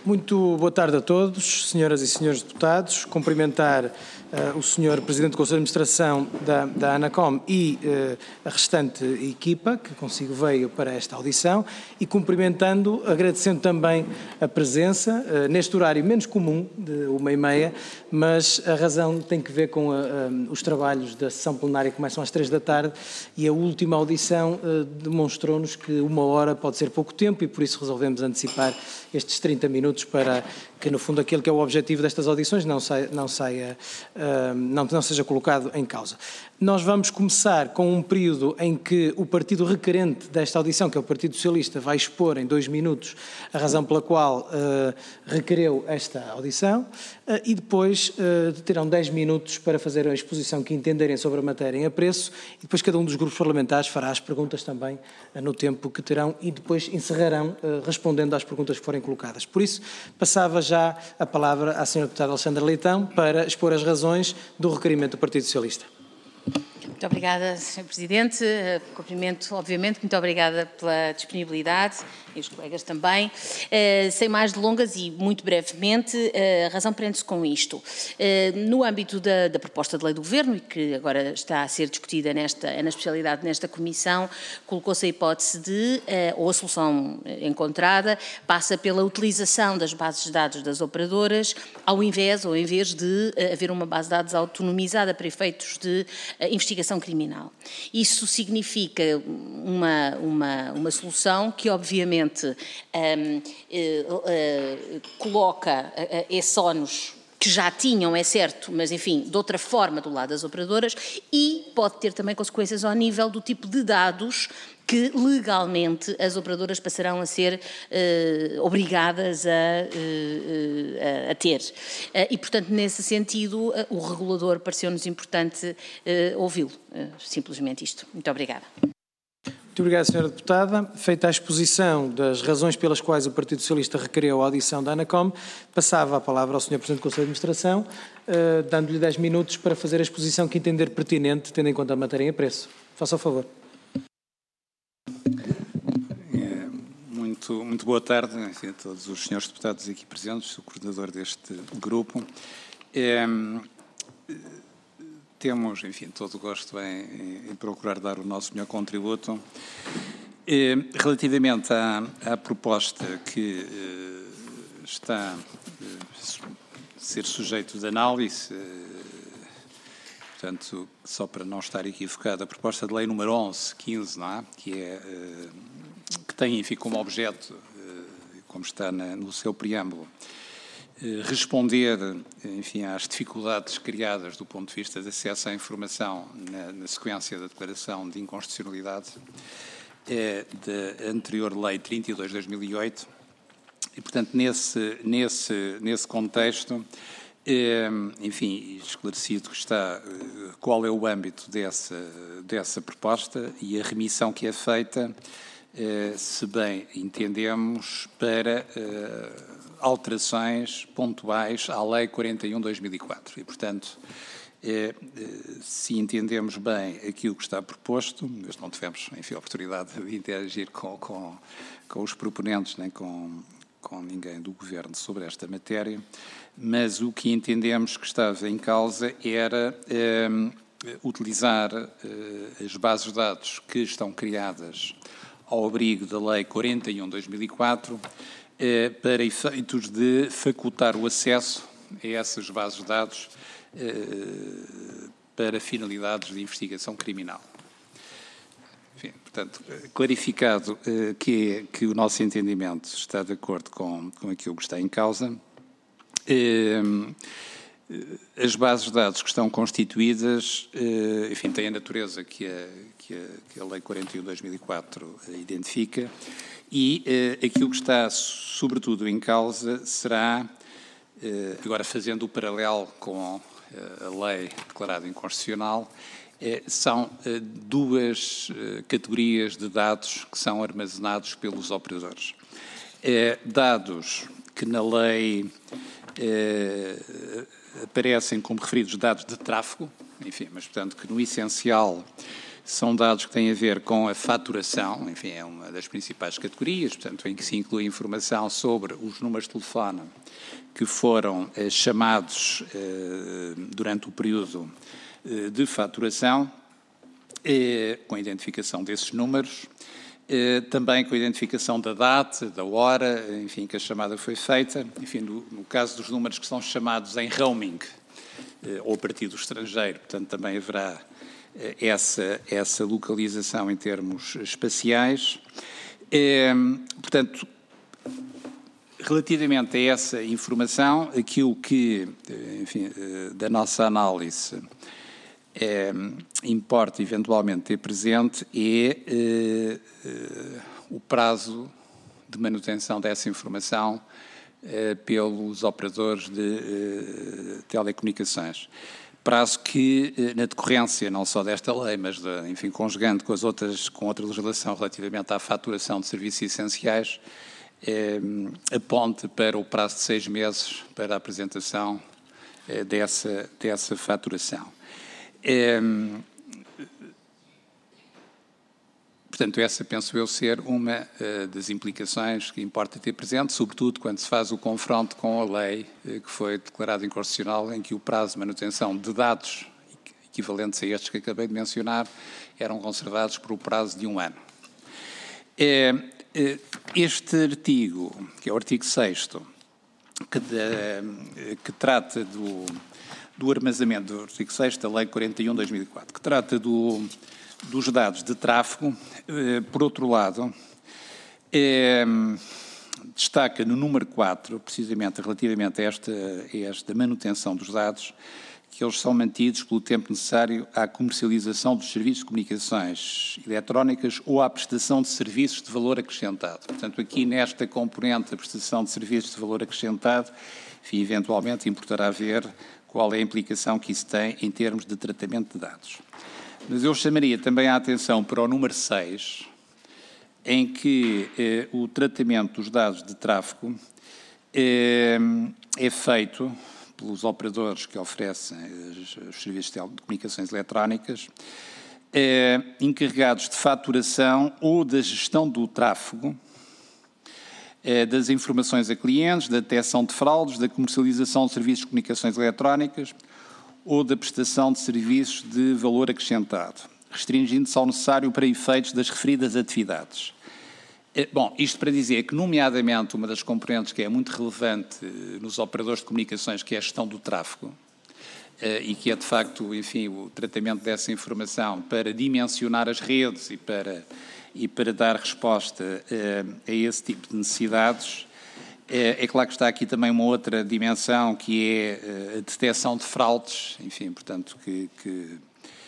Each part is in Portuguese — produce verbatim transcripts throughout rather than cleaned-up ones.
Muito boa tarde a todos, senhoras e senhores deputados. Cumprimentar uh, o senhor Presidente do Conselho de Administração da, da ANACOM e uh, a restante equipa que consigo veio para esta audição e cumprimentando, agradecendo também a presença, uh, neste horário menos comum, de uma e meia, mas a razão tem que ver com a, a, os trabalhos da sessão plenária que começam às três da tarde e a última audição uh, demonstrou-nos que uma hora pode ser pouco tempo e por isso resolvemos antecipar estes trinta minutos para que, no fundo, aquele que é o objetivo destas audições não, saia, não, saia, uh, não, não seja colocado em causa. Nós vamos começar com um período em que o partido requerente desta audição, que é o Partido Socialista, vai expor em dois minutos a razão pela qual uh, requereu esta audição uh, e depois uh, terão dez minutos para fazer a exposição que entenderem sobre a matéria em apreço e depois cada um dos grupos parlamentares fará as perguntas também uh, no tempo que terão e depois encerrarão uh, respondendo às perguntas que forem colocadas. Por isso, passava já a palavra à senhora deputada Alexandra Leitão para expor as razões do requerimento do Partido Socialista. Muito obrigada, senhor Presidente. Cumprimento, obviamente, muito obrigada pela disponibilidade e os colegas também. Uh, sem mais delongas e muito brevemente, uh, a razão prende-se com isto. Uh, no âmbito da, da proposta de lei do Governo, e que agora está a ser discutida nesta, na especialidade nesta comissão, colocou-se a hipótese de, uh, ou a solução encontrada, passa pela utilização das bases de dados das operadoras, ao invés, ou em vez de uh, haver uma base de dados autonomizada para efeitos de uh, investigação criminal. Isso significa uma, uma, uma solução que, obviamente, Um, uh, uh, coloca uh, esse ónus que já tinham, é certo, mas enfim, de outra forma do lado das operadoras e pode ter também consequências ao nível do tipo de dados que legalmente as operadoras passarão a ser uh, obrigadas a, uh, uh, a ter. Uh, e, portanto, nesse sentido, uh, o regulador pareceu-nos importante uh, ouvi-lo. Uh, simplesmente isto. Muito obrigada. Muito obrigado, senhora Deputada. Feita a exposição das razões pelas quais o Partido Socialista requereu a audição da ANACOM, passava a palavra ao senhor Presidente do Conselho de Administração, uh, dando-lhe dez minutos para fazer a exposição que entender pertinente, tendo em conta a matéria em apreço. Faça o favor. É, muito, muito boa tarde, enfim, a todos os senhores deputados aqui presentes, o coordenador deste grupo. É, Temos, enfim, todo o gosto em, em procurar dar o nosso melhor contributo. Eh, relativamente à, à proposta que eh, está a ser sujeito de análise, eh, portanto, só para não estar equivocado, a proposta de lei número onze, quinze, não é? Que, é, eh, que tem, enfim, como objeto, eh, como está na, no seu preâmbulo, responder, enfim, às dificuldades criadas do ponto de vista de acesso à informação na, na sequência da declaração de inconstitucionalidade é, da anterior lei trinta e dois de dois mil e oito e, portanto, nesse, nesse, nesse contexto, é, enfim, esclarecido que está qual é o âmbito dessa, dessa proposta e a remissão que é feita, é, se bem entendemos, para é, alterações pontuais à Lei quarenta e um de dois mil e quatro. E, portanto, é, se entendemos bem aquilo que está proposto, nós não tivemos, enfim, a oportunidade de interagir com, com, com os proponentes, nem com, com ninguém do Governo sobre esta matéria, mas o que entendemos que estava em causa era é, utilizar é, as bases de dados que estão criadas ao abrigo da Lei quarenta e um de dois mil e quatro, Eh, para efeitos de facultar o acesso a essas bases de dados eh, para finalidades de investigação criminal. Enfim, portanto, clarificado eh, que, que o nosso entendimento está de acordo com, com aquilo que está em causa, eh, as bases de dados que estão constituídas, eh, enfim, têm a natureza que a, que a, que a Lei quarenta e um de dois mil e quatro identifica, e eh, aquilo que está sobretudo em causa será, eh, agora fazendo o paralelo com eh, a lei declarada inconstitucional, eh, são eh, duas eh, categorias de dados que são armazenados pelos operadores. Eh, dados que na lei eh, aparecem como referidos dados de tráfego, enfim, mas portanto que no essencial São dados que têm a ver com a faturação, enfim, é uma das principais categorias, portanto, em que se inclui informação sobre os números de telefone que foram eh, chamados eh, durante o período eh, de faturação, eh, com a identificação desses números, eh, também com a identificação da data, da hora, enfim, que a chamada foi feita, enfim, no, no caso dos números que são chamados em roaming, eh, ou a partir do estrangeiro, portanto, também haverá Essa, essa localização em termos espaciais. É, portanto, relativamente a essa informação, aquilo que, enfim, da nossa análise é, importa eventualmente ter presente é, é, é o prazo de manutenção dessa informação é, pelos operadores de é, telecomunicações. Prazo que, na decorrência não só desta lei, mas, de, enfim, conjugando com as outras, com outra legislação relativamente à faturação de serviços essenciais, eh, aponte para o prazo de seis meses para a apresentação eh, dessa, dessa faturação. Eh, Portanto, essa penso eu ser uma uh, das implicações que importa ter presente, sobretudo quando se faz o confronto com a lei uh, que foi declarada inconstitucional, em que o prazo de manutenção de dados equivalentes a estes que acabei de mencionar eram conservados por o prazo de um ano. É, uh, este artigo, que é o artigo sexto, que, de, que trata do, do armazenamento, do artigo sexto da Lei quarenta e um de dois mil e quatro, que trata do... dos dados de tráfego, eh, por outro lado, eh, destaca no número quatro, precisamente relativamente a esta, a esta manutenção dos dados, que eles são mantidos pelo tempo necessário à comercialização dos serviços de comunicações eletrónicas ou à prestação de serviços de valor acrescentado. Portanto, aqui nesta componente da prestação de serviços de valor acrescentado, enfim, eventualmente importará ver qual é a implicação que isso tem em termos de tratamento de dados. Mas eu chamaria também a atenção para o número seis, em que eh, o tratamento dos dados de tráfego eh, é feito pelos operadores que oferecem os, os serviços de comunicações eletrónicas, eh, encarregados de faturação ou da gestão do tráfego, eh, das informações a clientes, da detecção de fraudes, da comercialização de serviços de comunicações eletrónicas, ou da prestação de serviços de valor acrescentado, restringindo-se ao necessário para efeitos das referidas atividades. Bom, isto para dizer que, nomeadamente, uma das componentes que é muito relevante nos operadores de comunicações, que é a gestão do tráfego, e que é, de facto, enfim, o tratamento dessa informação para dimensionar as redes e para, e para dar resposta a esse tipo de necessidades. É, é claro que está aqui também uma outra dimensão, que é a detecção de fraudes, enfim, portanto, que, que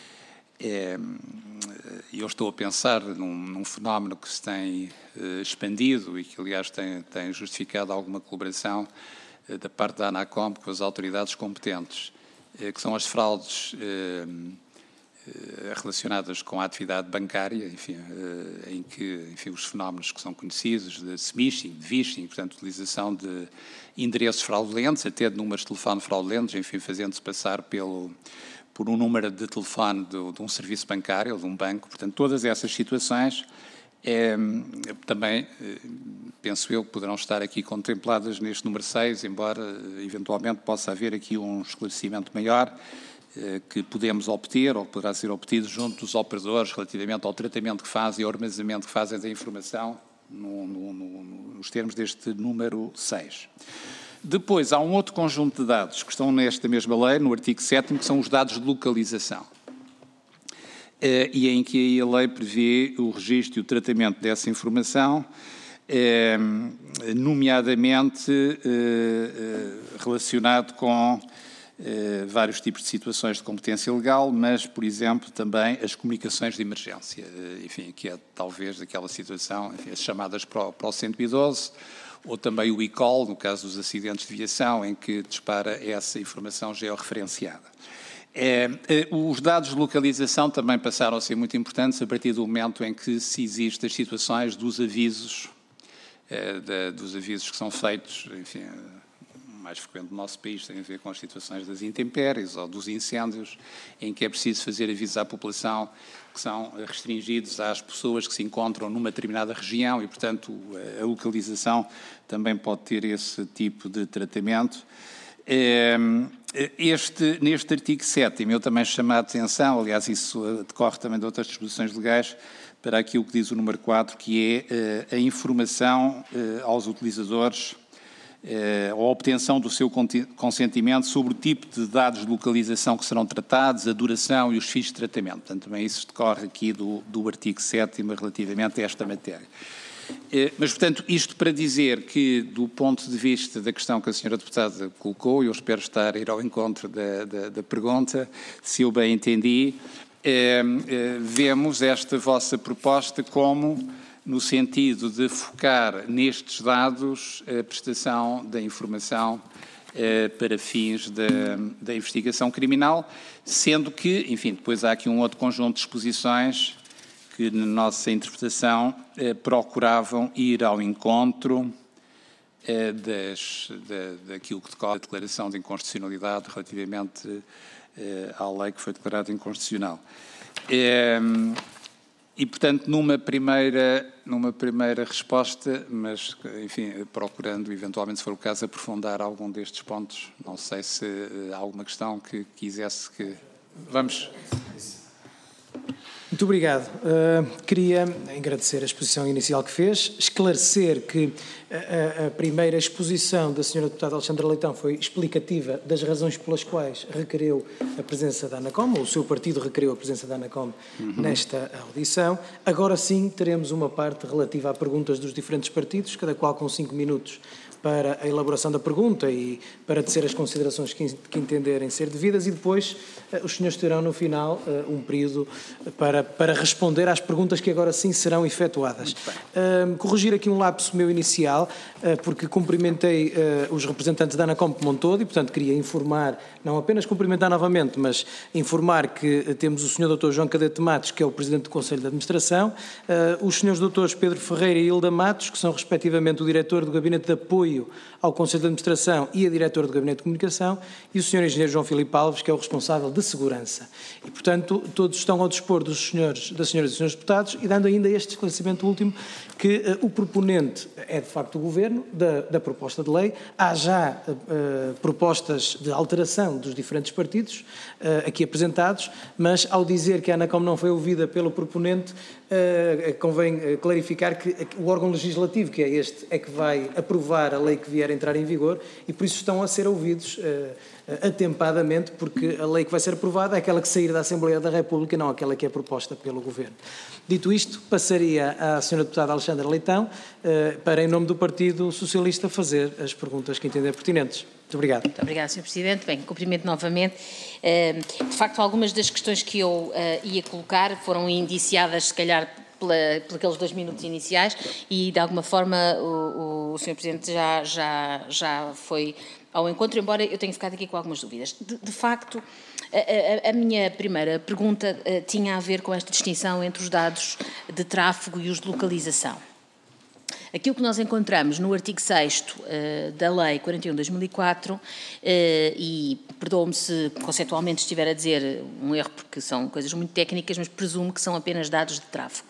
é, eu estou a pensar num, num fenómeno que se tem uh, expandido e que, aliás, tem, tem justificado alguma colaboração uh, da parte da ANACOM com as autoridades competentes, uh, que são as fraudes uh, relacionadas com a atividade bancária, enfim, em que, enfim, os fenómenos que são conhecidos de smishing, de phishing, portanto, utilização de endereços fraudulentos, até de números de telefone fraudulentos, enfim, fazendo-se passar pelo, por um número de telefone de, de um serviço bancário ou de um banco. Portanto, todas essas situações é, também, penso eu, que poderão estar aqui contempladas neste número seis, embora, eventualmente, possa haver aqui um esclarecimento maior que podemos obter, ou que poderá ser obtido junto dos operadores relativamente ao tratamento que fazem e ao armazenamento que fazem da informação no, no, no, nos termos deste número seis. Depois, há um outro conjunto de dados que estão nesta mesma lei, no artigo sétimo, que são os dados de localização. E em que a lei prevê o registro e o tratamento dessa informação, nomeadamente relacionado com Uh, vários tipos de situações de competência legal, mas, por exemplo, também as comunicações de emergência, uh, enfim, que é talvez daquela situação, enfim, as chamadas para o, para o cento e doze, ou também o e-call, no caso dos acidentes de viação, em que dispara essa informação georreferenciada. Uh, uh, os dados de localização também passaram a ser muito importantes a partir do momento em que se existem as situações dos avisos, uh, de, dos avisos que são feitos, enfim, mais frequente no nosso país tem a ver com as situações das intempéries ou dos incêndios, em que é preciso fazer avisos à população que são restringidos às pessoas que se encontram numa determinada região e, portanto, a localização também pode ter esse tipo de tratamento. Este, neste artigo sétimo, eu também chamo a atenção, aliás, isso decorre também de outras disposições legais, para aquilo que diz o número quatro, que é uh, a informação uh, aos utilizadores, uh, a obtenção do seu consentimento sobre o tipo de dados de localização que serão tratados, a duração e os fins de tratamento. Portanto, também isso decorre aqui do, do artigo sétimo relativamente a esta matéria. Uh, mas, portanto, isto para dizer que, do ponto de vista da questão que a senhora deputada colocou, eu espero estar a ir ao encontro da, da, da pergunta, se eu bem entendi, É, é, vemos esta vossa proposta como no sentido de focar nestes dados a prestação da informação é, para fins da, da investigação criminal, sendo que, enfim, depois há aqui um outro conjunto de disposições que, na nossa interpretação, é, procuravam ir ao encontro é, das, da, daquilo que decorre da declaração de inconstitucionalidade relativamente à lei que foi declarada inconstitucional. E, portanto, numa primeira, numa primeira resposta, mas, enfim, procurando, eventualmente, se for o caso, aprofundar algum destes pontos, não sei se há alguma questão que quisesse que... Vamos... Muito obrigado. Uh, queria agradecer a exposição inicial que fez, esclarecer que a, a primeira exposição da senhora deputada Alexandra Leitão foi explicativa das razões pelas quais requereu a presença da ANACOM, ou o seu partido requereu a presença da ANACOM uhum. nesta audição. Agora sim teremos uma parte relativa a perguntas dos diferentes partidos, cada qual com cinco minutos para a elaboração da pergunta e para tecer as considerações que, que entenderem ser devidas e depois uh, os senhores terão no final uh, um período para, para responder às perguntas que agora sim serão efetuadas. Uh, corrigir aqui um lapso meu inicial, uh, porque cumprimentei uh, os representantes da ANACOM como um todo e, portanto, queria informar, não apenas cumprimentar novamente, mas informar que uh, temos o senhor doutor João Cadete Matos, que é o Presidente do Conselho de Administração, uh, os senhores doutores Pedro Ferreira e Hilda Matos, que são respectivamente o Diretor do Gabinete de Apoio ao Conselho de Administração e a Diretora do Gabinete de Comunicação, e o senhor Engenheiro João Filipe Alves, que é o responsável de Segurança. E, portanto, todos estão ao dispor dos senhores, das senhoras e dos senhores deputados, e dando ainda este esclarecimento último, que uh, o proponente é, de facto, o Governo da, da proposta de lei. Há já uh, propostas de alteração dos diferentes partidos uh, aqui apresentados, mas ao dizer que a ANACOM não foi ouvida pelo proponente, uh, convém clarificar que o órgão legislativo, que é este, é que vai aprovar a lei que vier a entrar em vigor e por isso estão a ser ouvidos uh, atempadamente, porque a lei que vai ser aprovada é aquela que sair da Assembleia da República, não aquela que é proposta pelo Governo. Dito isto, passaria à senhora deputada Alexandra Leitão uh, para, em nome do Partido Socialista, fazer as perguntas que entender pertinentes. Muito obrigado. Muito obrigada, senhor Presidente. Bem, cumprimento novamente. Uh, de facto, algumas das questões que eu uh, ia colocar foram indiciadas, se calhar, Pela, por aqueles dois minutos iniciais e, de alguma forma, o, o senhor Presidente já, já, já foi ao encontro, embora eu tenha ficado aqui com algumas dúvidas. De, de facto, a, a, a minha primeira pergunta uh, tinha a ver com esta distinção entre os dados de tráfego e os de localização. Aquilo que nós encontramos no artigo sexto uh, da Lei quarenta e um barra dois mil e quatro, uh, e perdoe-me se conceitualmente estiver a dizer um erro, porque são coisas muito técnicas, mas presumo que são apenas dados de tráfego.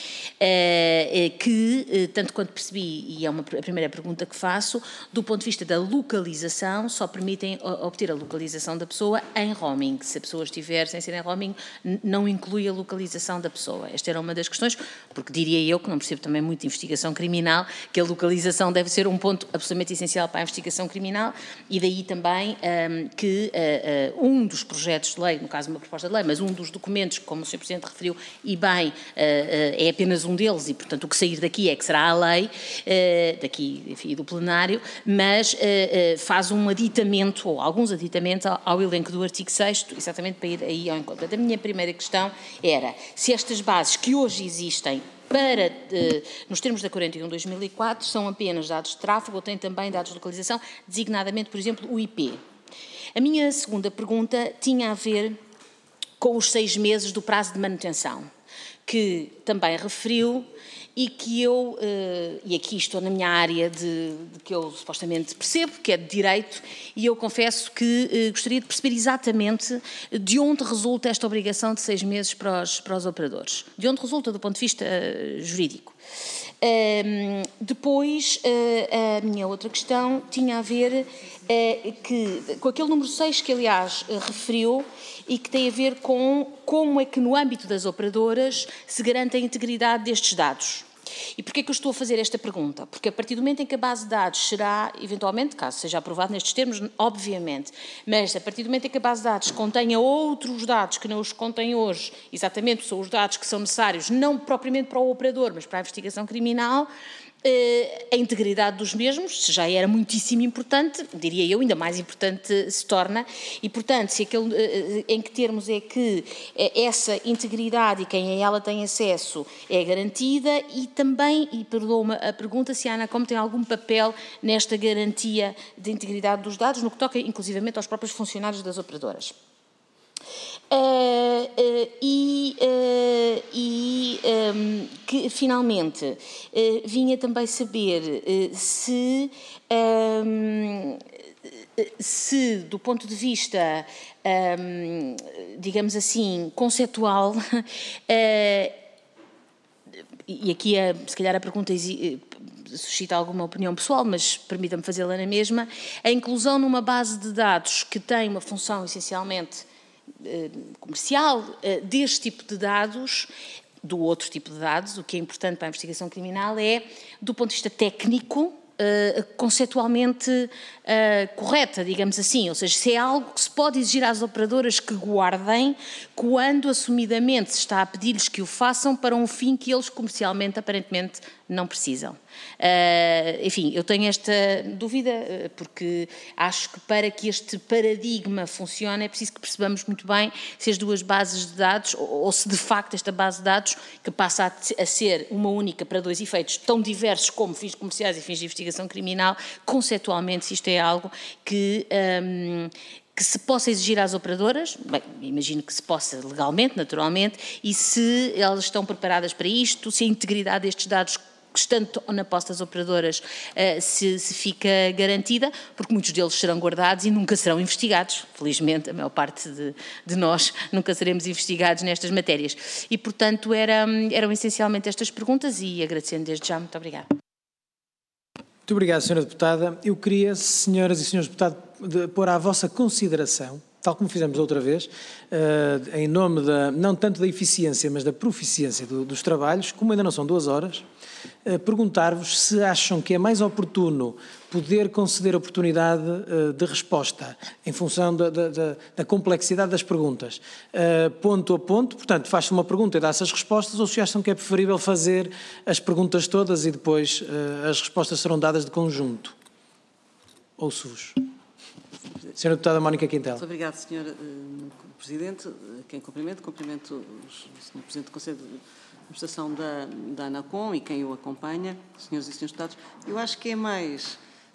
Uh, que, uh, tanto quanto percebi, e é uma, a primeira pergunta que faço, do ponto de vista da localização, só permitem obter a localização da pessoa em roaming. Se a pessoa estiver sem ser em roaming, não inclui a localização da pessoa. Esta era uma das questões, porque diria eu, que não percebo também muito de investigação criminal, que a localização deve ser um ponto absolutamente essencial para a investigação criminal, e daí também um, que uh, uh, um dos projetos de lei, no caso uma proposta de lei, mas um dos documentos, como o senhor Presidente referiu, e bem, uh, uh, é apenas um deles, e portanto o que sair daqui é que será a lei, uh, daqui, enfim, do plenário, mas uh, uh, faz um aditamento, ou alguns aditamentos ao, ao elenco do artigo sexto, exatamente para ir aí ao encontro. A minha primeira questão era se estas bases que hoje existem para, uh, nos termos da quarenta e um barra dois mil e quatro, são apenas dados de tráfego ou têm também dados de localização, designadamente, por exemplo, o I P. A minha segunda pergunta tinha a ver com os seis meses do prazo de manutenção, que também referiu e que eu, e aqui estou na minha área de, de que eu supostamente percebo, que é de direito, e eu confesso que gostaria de perceber exatamente de onde resulta esta obrigação de seis meses para os, para os operadores. De onde resulta do ponto de vista jurídico. Um, depois, uh, a minha outra questão tinha a ver uh, que, com aquele número seis que, aliás, uh, referiu e que tem a ver com como é que, no âmbito das operadoras, se garante a integridade destes dados. E porquê é que eu estou a fazer esta pergunta? Porque a partir do momento em que a base de dados será, eventualmente, caso seja aprovado nestes termos, obviamente, mas a partir do momento em que a base de dados contenha outros dados que não os contém hoje, exatamente são os dados que são necessários, não propriamente para o operador, mas para a investigação criminal, a integridade dos mesmos, se já era muitíssimo importante, diria eu, ainda mais importante se torna, e portanto, se aquele, em que termos é que essa integridade e quem a ela tem acesso é garantida, e também, e perdoa-me a pergunta, se a ANACOM tem algum papel nesta garantia de integridade dos dados, no que toca inclusivamente aos próprios funcionários das operadoras. Uh, uh, e uh, e um, que finalmente uh, vinha também saber uh, se, um, se do ponto de vista, um, digamos assim, conceptual, uh, e aqui é, se calhar a pergunta suscita alguma opinião pessoal, mas permita-me fazê-la na mesma, a inclusão numa base de dados que tem uma função essencialmente comercial deste tipo de dados, do outro tipo de dados, o que é importante para a investigação criminal é, do ponto de vista técnico, Uh, conceptualmente uh, correta, digamos assim, ou seja, se é algo que se pode exigir às operadoras que guardem quando assumidamente se está a pedir-lhes que o façam para um fim que eles comercialmente aparentemente não precisam. Uh, enfim, eu tenho esta dúvida porque acho que para que este paradigma funcione é preciso que percebamos muito bem se as duas bases de dados, ou, ou se de facto esta base de dados, que passa a, a ser uma única para dois efeitos tão diversos como fins comerciais e fins de investigação criminal, conceptualmente se isto é algo que... Um, que se possa exigir às operadoras, bem, imagino que se possa legalmente, naturalmente, e se elas estão preparadas para isto, se a integridade destes dados, estando na posse das operadoras, se, se fica garantida, porque muitos deles serão guardados e nunca serão investigados. Felizmente, a maior parte de, de nós nunca seremos investigados nestas matérias. E, portanto, eram, eram essencialmente estas perguntas e agradecendo desde já. Muito obrigada. Muito obrigado, senhora Deputada. Eu queria, senhoras e senhores deputados, de pôr à vossa consideração, tal como fizemos outra vez, uh, em nome da, não tanto da eficiência, mas da proficiência do, dos trabalhos, como ainda não são duas horas, uh, perguntar-vos se acham que é mais oportuno poder conceder oportunidade uh, de resposta em função da, da, da, da complexidade das perguntas, uh, ponto a ponto, portanto, faz-se uma pergunta e dá-se as respostas, ou se acham que é preferível fazer as perguntas todas e depois uh, as respostas serão dadas de conjunto? Ouço-vos. Senhora Deputada Mónica Quintela. Muito obrigada, senhora uh, Presidente. Quem cumprimento, cumprimento o senhor Presidente do Conselho de Administração da, da ANACOM e quem o acompanha, senhoras e senhores deputados. Eu acho que é mais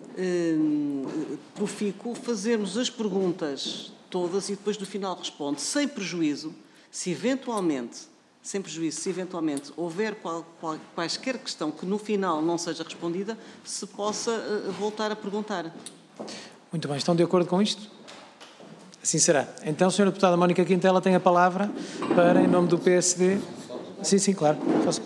uh, profícuo fazermos as perguntas todas e depois do final responde, sem prejuízo, se eventualmente, sem prejuízo, se eventualmente houver qual, qual, quaisquer questão que no final não seja respondida, se possa uh, voltar a perguntar. Muito bem, estão de acordo com isto? Assim será. Então, senhora Deputada Mónica Quintela tem a palavra para, em nome do P S D... Sim, sim, claro. Posso...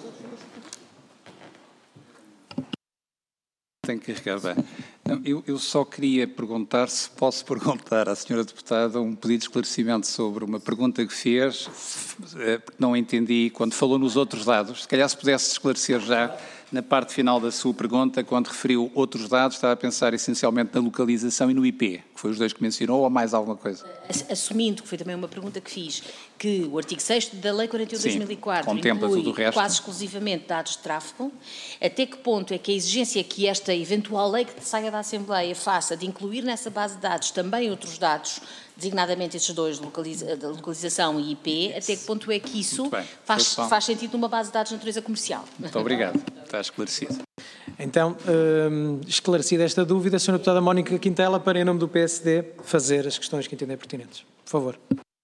Tenho que carregar bem. Não, eu, eu só queria perguntar se posso perguntar à senhora Deputada um pedido de esclarecimento sobre uma pergunta que fez, porque não entendi quando falou nos outros dados. Se calhar se pudesse esclarecer já na parte final da sua pergunta, quando referiu outros dados, estava a pensar essencialmente na localização e no I P, que foi os dois que mencionou, ou mais alguma coisa? Assumindo, que foi também uma pergunta que fiz, que o artigo sexto da Lei quarenta e um de dois mil e quatro inclui quase exclusivamente dados de tráfego, até que ponto é que a exigência que esta eventual lei que saia da Assembleia faça de incluir nessa base de dados também outros dados, designadamente estes dois, localiza, localização e I P, até que ponto é que isso faz, faz sentido numa base de dados de natureza comercial? Muito obrigado. Está esclarecido. Então, uh, esclarecida esta dúvida, a senhora Deputada Mónica Quintela, para, em nome do P S D, fazer as questões que entender pertinentes. Por favor. Muito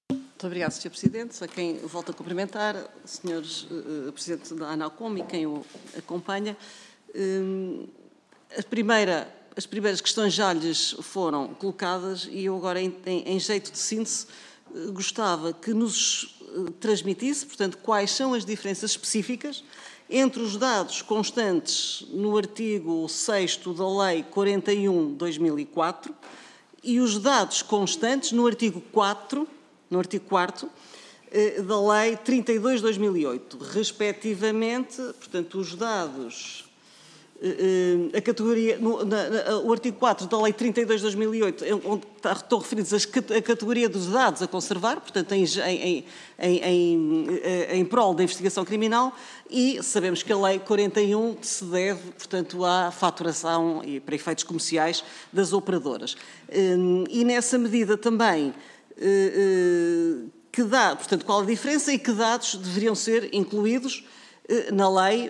Muito obrigado, senhor Presidente. A quem volto a cumprimentar, senhores uh, Presidente da ANACOM e quem o acompanha. Uh, a primeira, as primeiras questões já lhes foram colocadas e eu agora, em, em, em jeito de síntese, uh, gostava que nos uh, transmitisse, portanto, quais são as diferenças específicas entre os dados constantes no artigo sexto da Lei quarenta e um barra dois mil e quatro e os dados constantes no artigo quatro, no artigo quarto, da Lei trinta e dois barra dois mil e oito, respectivamente, portanto, os dados, a categoria, no, na, na, o artigo quatro da Lei trinta e dois barra dois mil e oito, onde estão referidos a categoria dos dados a conservar, portanto, em, em, em, em, em prol da investigação criminal, e sabemos que a Lei quarenta e um se deve, portanto, à faturação e para efeitos comerciais das operadoras. E nessa medida também, que dá, portanto, qual a diferença e que dados deveriam ser incluídos na lei,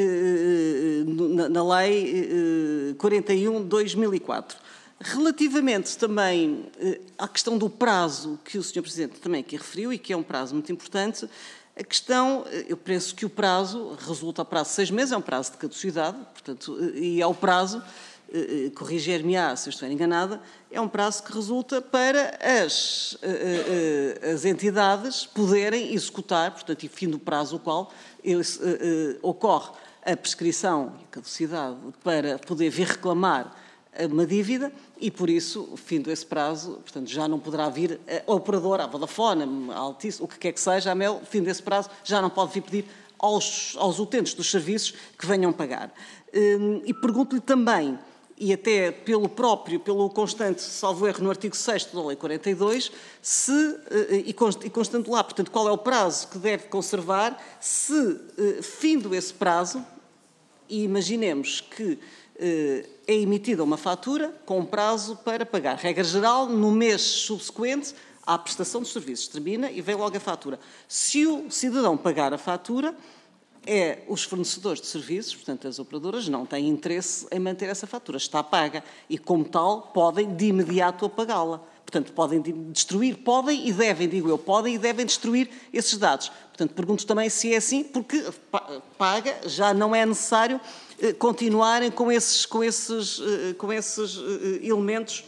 na lei quarenta e um barra dois mil e quatro. Relativamente também à questão do prazo que o senhor Presidente também aqui referiu e que é um prazo muito importante, a questão, eu penso que o prazo resulta a prazo de seis meses, é um prazo de caducidade, portanto, e é o prazo, corrigir-me-á se eu estiver enganada, é um prazo que resulta para as, as entidades poderem executar, portanto, e fim do prazo o qual eles, ocorre a prescrição e a caducidade para poder vir reclamar uma dívida e, por isso, fim desse prazo, portanto, já não poderá vir a operadora, a Vodafone, a Altice, o que quer que seja, a Mel, fim desse prazo, já não pode vir pedir aos, aos utentes dos serviços que venham pagar. E pergunto-lhe também, e até pelo próprio, pelo constante, salvo erro, no artigo sexto da Lei quarenta e dois, se, e constante lá, portanto, qual é o prazo que deve conservar, se, findo esse prazo, e imaginemos que é emitida uma fatura com um prazo para pagar. Regra geral, no mês subsequente à prestação dos serviços. Termina e vem logo a fatura. Se o cidadão pagar a fatura, é os fornecedores de serviços, portanto as operadoras, não têm interesse em manter essa fatura. Está paga e, como tal, podem de imediato apagá-la. Portanto, podem destruir, podem e devem, digo eu, podem e devem destruir esses dados. Portanto, pergunto também se é assim, porque paga, já não é necessário continuarem com esses, com esses, com esses elementos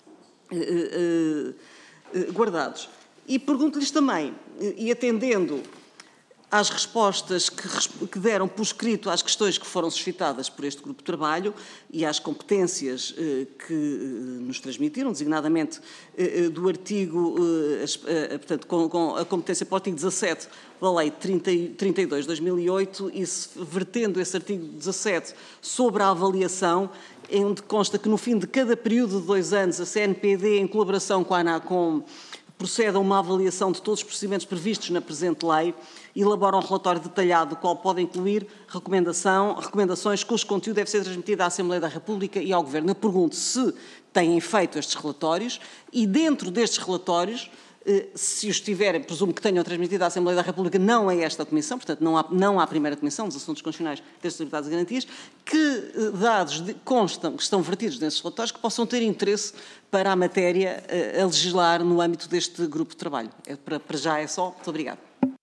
guardados. E pergunto-lhes também, e atendendo às respostas que, que deram por escrito às questões que foram suscitadas por este grupo de trabalho e às competências eh, que eh, nos transmitiram, designadamente eh, do artigo, eh, eh, portanto, com, com a competência para o artigo dezassete da Lei trinta e dois barra dois mil e oito e se, vertendo esse artigo dezassete sobre a avaliação, onde consta que no fim de cada período de dois anos a C N P D, em colaboração com a ANACOM, procede a uma avaliação de todos os procedimentos previstos na presente lei e elabora um relatório detalhado, do qual pode incluir recomendação, recomendações cujo conteúdo deve ser transmitido à Assembleia da República e ao Governo. Eu pergunto se têm feito estes relatórios e, dentro destes relatórios, se os tiverem, presumo que tenham transmitido à Assembleia da República, não a esta Comissão, portanto, não à, não à primeira Comissão dos Assuntos Constitucionais, das Liberdades e Garantias, que dados de, constam, que estão vertidos nesses relatórios, que possam ter interesse para a matéria a, a legislar no âmbito deste grupo de trabalho. É, para, para já é só. Muito obrigada.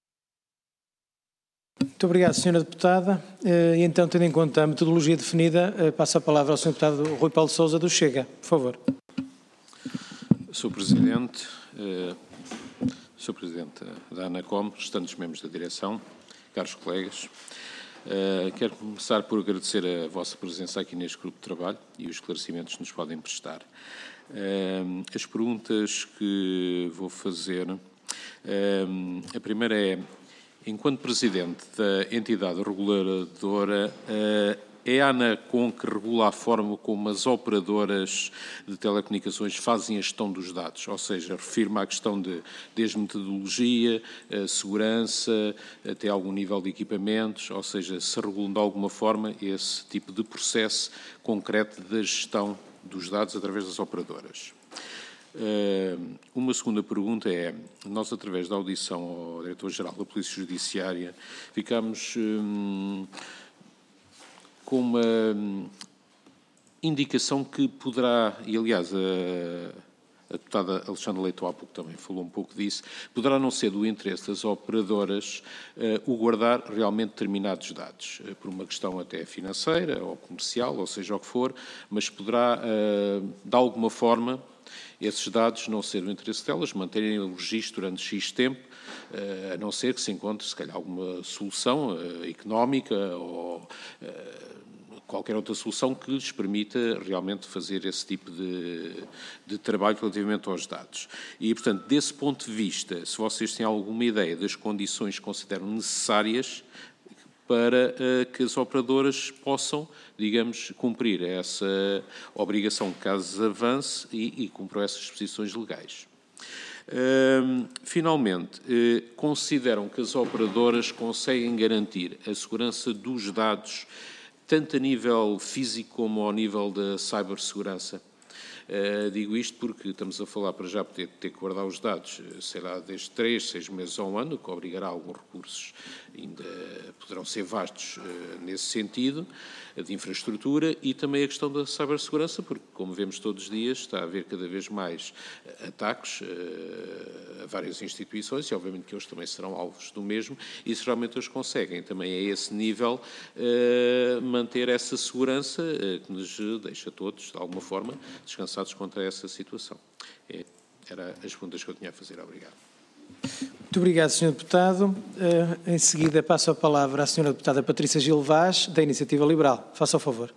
Muito obrigado, senhora Deputada. E então, tendo em conta a metodologia definida, passo a palavra ao senhor Deputado Rui Paulo Sousa, do Chega. Por favor. senhor Presidente, senhor Presidente da ANACOM, restantes membros da direção, caros colegas, quero começar por agradecer a vossa presença aqui neste grupo de trabalho e os esclarecimentos que nos podem prestar. As perguntas que vou fazer, a primeira é: enquanto Presidente da entidade reguladora, é a ANACOM que regula a forma como as operadoras de telecomunicações fazem a gestão dos dados, ou seja, refiro-me à questão de, desde metodologia, segurança, até algum nível de equipamentos, ou seja, se regulam de alguma forma esse tipo de processo concreto da gestão dos dados através das operadoras. Uma segunda pergunta é: nós, através da audição ao Diretor-Geral da Polícia Judiciária, ficamos hum, com uma indicação que poderá, e aliás a, a deputada Alexandra Leitão há pouco também falou um pouco disso, poderá não ser do interesse das operadoras uh, o guardar realmente determinados dados, uh, por uma questão até financeira ou comercial, ou seja o que for, mas poderá, uh, de alguma forma, esses dados não ser do interesse delas, manterem o registro durante X tempo, uh, a não ser que se encontre, se calhar, alguma solução uh, económica ou uh, qualquer outra solução que lhes permita realmente fazer esse tipo de, de trabalho relativamente aos dados. E, portanto, desse ponto de vista, se vocês têm alguma ideia das condições que consideram necessárias para uh, que as operadoras possam, digamos, cumprir essa obrigação caso avance e, e cumpram essas disposições legais. Uh, finalmente, uh, consideram que as operadoras conseguem garantir a segurança dos dados tanto a nível físico como ao nível da cibersegurança. Uh, digo isto porque estamos a falar para já poder ter que guardar os dados, sei lá, desde três, seis meses a um ano, que obrigará alguns recursos, ainda poderão ser vastos uh, nesse sentido, de infraestrutura, e também a questão da cibersegurança, porque, como vemos todos os dias, está a haver cada vez mais ataques uh, a várias instituições, e obviamente que eles também serão alvos do mesmo, e se realmente eles conseguem também a esse nível uh, manter essa segurança uh, que nos deixa todos, de alguma forma, descansar contra essa situação. É, era as perguntas que eu tinha a fazer. Obrigado. Muito obrigado, senhor Deputado. Uh, em seguida, passo a palavra à senhora Deputada Patrícia Gil Vaz, da Iniciativa Liberal. Faça o favor.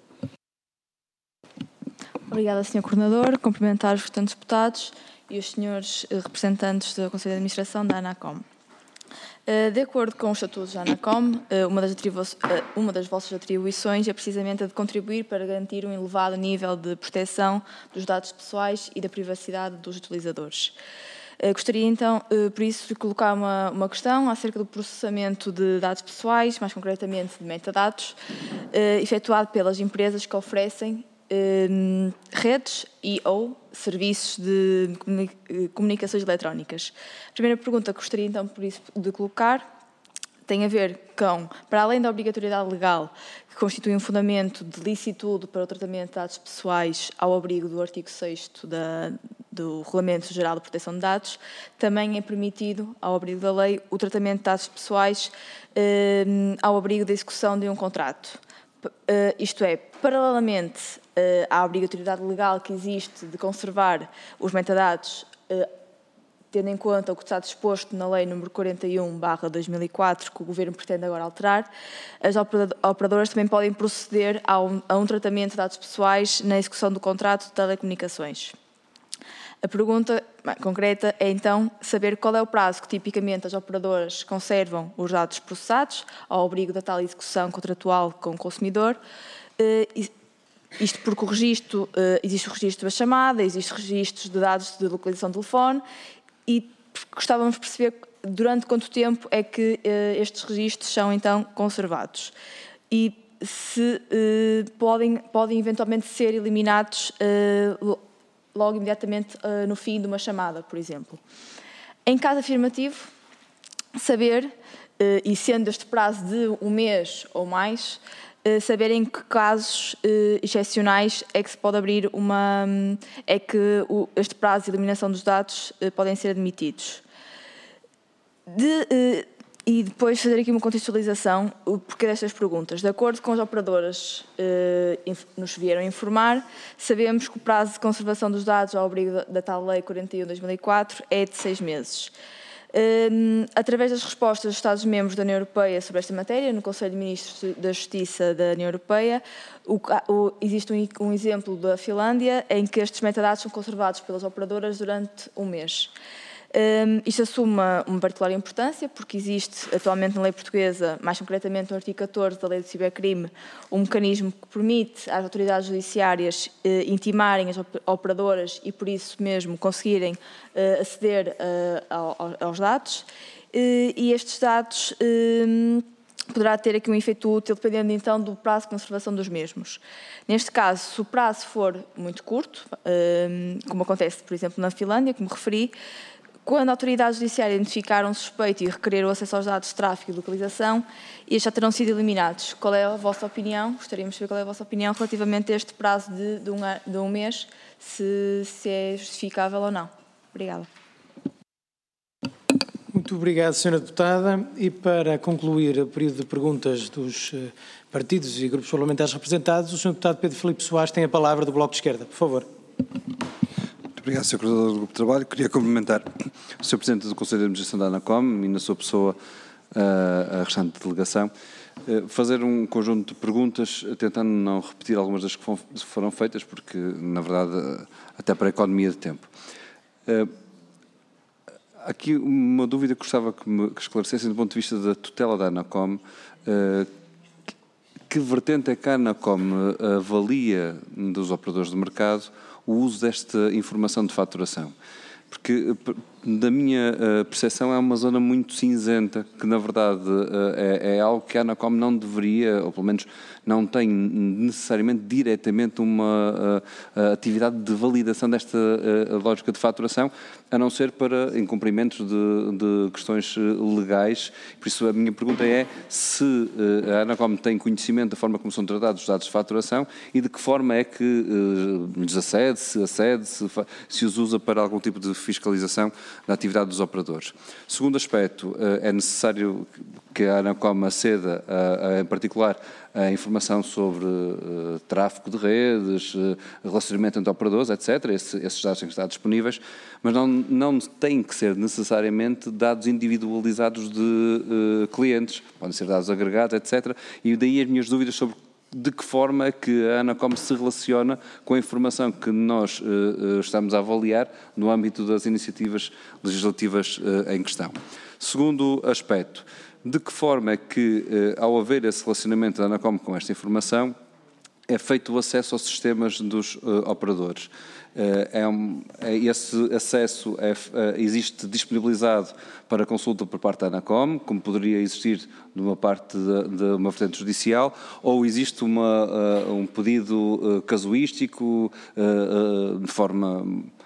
Obrigada, senhor Coordenador. Cumprimentar os restantes deputados e os senhores representantes do Conselho de Administração da ANACOM. De acordo com os estatutos da ANACOM, uma das, uma das vossas atribuições é precisamente a de contribuir para garantir um elevado nível de proteção dos dados pessoais e da privacidade dos utilizadores. Gostaria então, por isso, de colocar uma, uma questão acerca do processamento de dados pessoais, mais concretamente de metadados, efetuado pelas empresas que oferecem redes e ou serviços de comunicações eletrónicas. A primeira pergunta que gostaria então por isso de colocar tem a ver com, para além da obrigatoriedade legal que constitui um fundamento de licitude para o tratamento de dados pessoais ao abrigo do artigo sexto da, do Regulamento Geral de Proteção de Dados, também é permitido, ao abrigo da lei, o tratamento de dados pessoais eh, ao abrigo da execução de um contrato. Uh, isto é, paralelamente uh, à obrigatoriedade legal que existe de conservar os metadados, uh, tendo em conta o que está disposto na Lei número quarenta e um barra dois mil e quatro, que o Governo pretende agora alterar, as operadoras também podem proceder a um, a um tratamento de dados pessoais na execução do contrato de telecomunicações. A pergunta concreta é, então, saber qual é o prazo que, tipicamente, as operadoras conservam os dados processados ao abrigo da tal execução contratual com o consumidor. Isto porque o registro, existe o registro da chamada, existe registros de dados de localização de telefone e gostávamos de perceber durante quanto tempo é que estes registros são, então, conservados. E se podem, podem eventualmente ser eliminados logo imediatamente uh, no fim de uma chamada, por exemplo. Em caso afirmativo, saber, uh, e sendo este prazo de um mês ou mais, uh, saber em que casos uh, excepcionais é que se pode abrir uma... Um, é que o, este prazo de eliminação dos dados uh, podem ser admitidos. De... Uh, E depois fazer aqui uma contextualização, o porquê destas perguntas. De acordo com as operadoras eh, nos vieram informar, sabemos que o prazo de conservação dos dados ao abrigo da, da tal Lei quarenta e um barra dois mil e quatro é de seis meses. Eh, através das respostas dos Estados-membros da União Europeia sobre esta matéria, no Conselho de Ministros da Justiça da União Europeia, o, o, existe um, um exemplo da Finlândia em que estes metadados são conservados pelas operadoras durante um mês. Um, isto assume uma, uma particular importância porque existe atualmente na lei portuguesa, mais concretamente no artigo catorze da lei do cibercrime, um mecanismo que permite às autoridades judiciárias eh, intimarem as operadoras e por isso mesmo conseguirem eh, aceder eh, ao, aos dados eh, e estes dados eh, poderá ter aqui um efeito útil dependendo então do prazo de conservação dos mesmos. Neste caso, se o prazo for muito curto, eh, como acontece por exemplo na Finlândia, como referi, Quando a autoridade judiciária identificar um suspeito e requerer o acesso aos dados de tráfego e localização, estes já terão sido eliminados. Qual é a vossa opinião? Gostaríamos de saber qual é a vossa opinião relativamente a este prazo de, de, um, de um mês, se, se é justificável ou não. Obrigada. Muito obrigado, senhora Deputada. E para concluir o período de perguntas dos partidos e grupos parlamentares representados, o senhor Deputado Pedro Filipe Soares tem a palavra do Bloco de Esquerda. Por favor. Obrigado, senhor Coordenador do Grupo de Trabalho. Queria cumprimentar o senhor Presidente do Conselho de Administração da ANACOM e, na sua pessoa, a restante delegação. Fazer um conjunto de perguntas, tentando não repetir algumas das que foram feitas, porque, na verdade, até para a economia de tempo. Aqui uma dúvida que gostava que me esclarecessem do ponto de vista da tutela da ANACOM. Que vertente é que a ANACOM avalia dos operadores de mercado o uso desta informação de faturação? Porque, da minha percepção, é uma zona muito cinzenta, que, na verdade, é, é algo que a ANACOM não deveria, ou pelo menos não tem necessariamente diretamente uma uh, uh, atividade de validação desta uh, lógica de faturação, a não ser para incumprimentos de, de questões legais. Por isso, a minha pergunta é se uh, a ANACOM tem conhecimento da forma como são tratados os dados de faturação e de que forma é que uh, lhes acede, se acede, se, se os usa para algum tipo de fiscalização da atividade dos operadores. Segundo aspecto, uh, é necessário que a ANACOM aceda, a, a, em particular, a informação sobre uh, tráfego de redes, uh, relacionamento entre operadores, etcétera. Esse, esses dados têm que estar disponíveis, mas não, não têm que ser necessariamente dados individualizados de uh, clientes, podem ser dados agregados, etcétera. E daí as minhas dúvidas sobre de que forma é que a ANACOM se relaciona com a informação que nós uh, estamos a avaliar no âmbito das iniciativas legislativas uh, em questão. Segundo aspecto, de que forma é que, uh, ao haver esse relacionamento da ANACOM com esta informação, é feito o acesso aos sistemas dos uh, operadores? Uh, é um, é, esse acesso é, uh, existe disponibilizado para consulta por parte da ANACOM, como poderia existir de uma parte de, de uma vertente judicial, ou existe uma, uh, um pedido uh, casuístico, uh, uh, de forma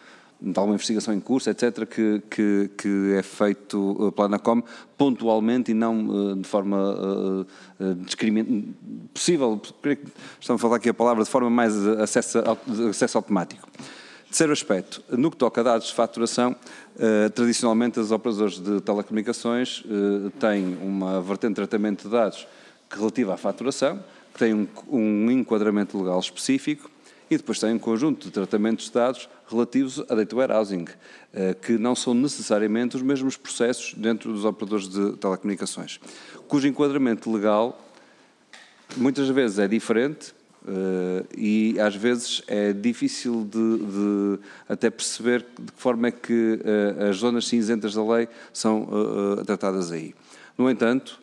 de alguma investigação em curso, etcétera, que, que, que é feito pela ANACOM pontualmente e não uh, de forma uh, uh, discrimin... possível, estamos a falar aqui a palavra, de forma mais acesso, acesso automático. Terceiro aspecto, no que toca a dados de faturação, uh, tradicionalmente os operadores de telecomunicações uh, têm uma vertente de tratamento de dados relativa à faturação, que tem um, um enquadramento legal específico, e depois tem um conjunto de tratamentos de dados relativos a data warehousing, que não são necessariamente os mesmos processos dentro dos operadores de telecomunicações, cujo enquadramento legal muitas vezes é diferente e às vezes é difícil de, de até perceber de que forma é que as zonas cinzentas da lei são tratadas aí. No entanto,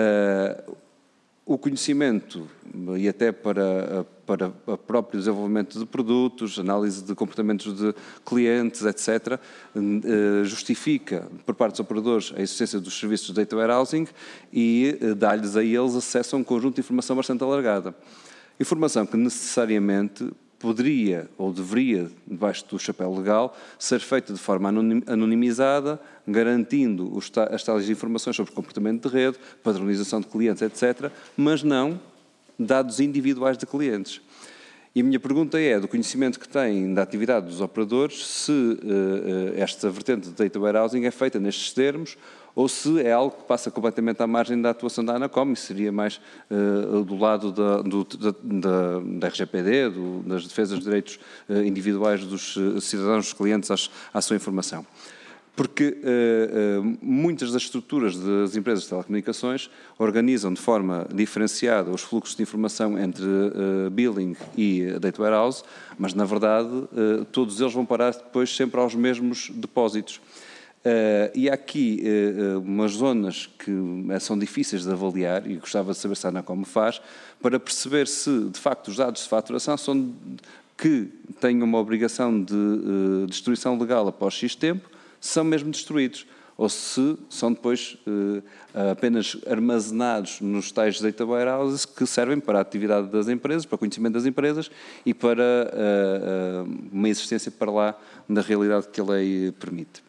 o conhecimento, e até para, para o próprio desenvolvimento de produtos, análise de comportamentos de clientes, etcétera, justifica, por parte dos operadores, a existência dos serviços de data warehousing e dá-lhes a eles acesso a um conjunto de informação bastante alargada. Informação que necessariamente poderia ou deveria, debaixo do chapéu legal, ser feita de forma anonimizada, garantindo os ta as tais informações sobre comportamento de rede, padronização de clientes, etcétera, mas não dados individuais de clientes. E a minha pergunta é, do conhecimento que têm da atividade dos operadores, se uh, esta vertente de data warehousing é feita nestes termos, ou se é algo que passa completamente à margem da atuação da ANACOM, e seria mais uh, do lado da, do, da, da, da R G P D, do, das defesas de direitos uh, individuais dos uh, cidadãos, dos clientes às, à sua informação. Porque uh, uh, muitas das estruturas das empresas de telecomunicações organizam de forma diferenciada os fluxos de informação entre uh, billing e data warehouse, mas, na verdade, uh, todos eles vão parar depois sempre aos mesmos depósitos. Uh, e há aqui uh, umas zonas que uh, são difíceis de avaliar, e gostava de saber se a ANACOM faz, para perceber se, de facto, os dados de faturação são que têm uma obrigação de uh, destruição legal após X tempo, são mesmo destruídos, ou se são depois uh, apenas armazenados nos tais data warehouses que servem para a atividade das empresas, para o conhecimento das empresas e para uh, uh, uma existência para lá da realidade que a lei permite.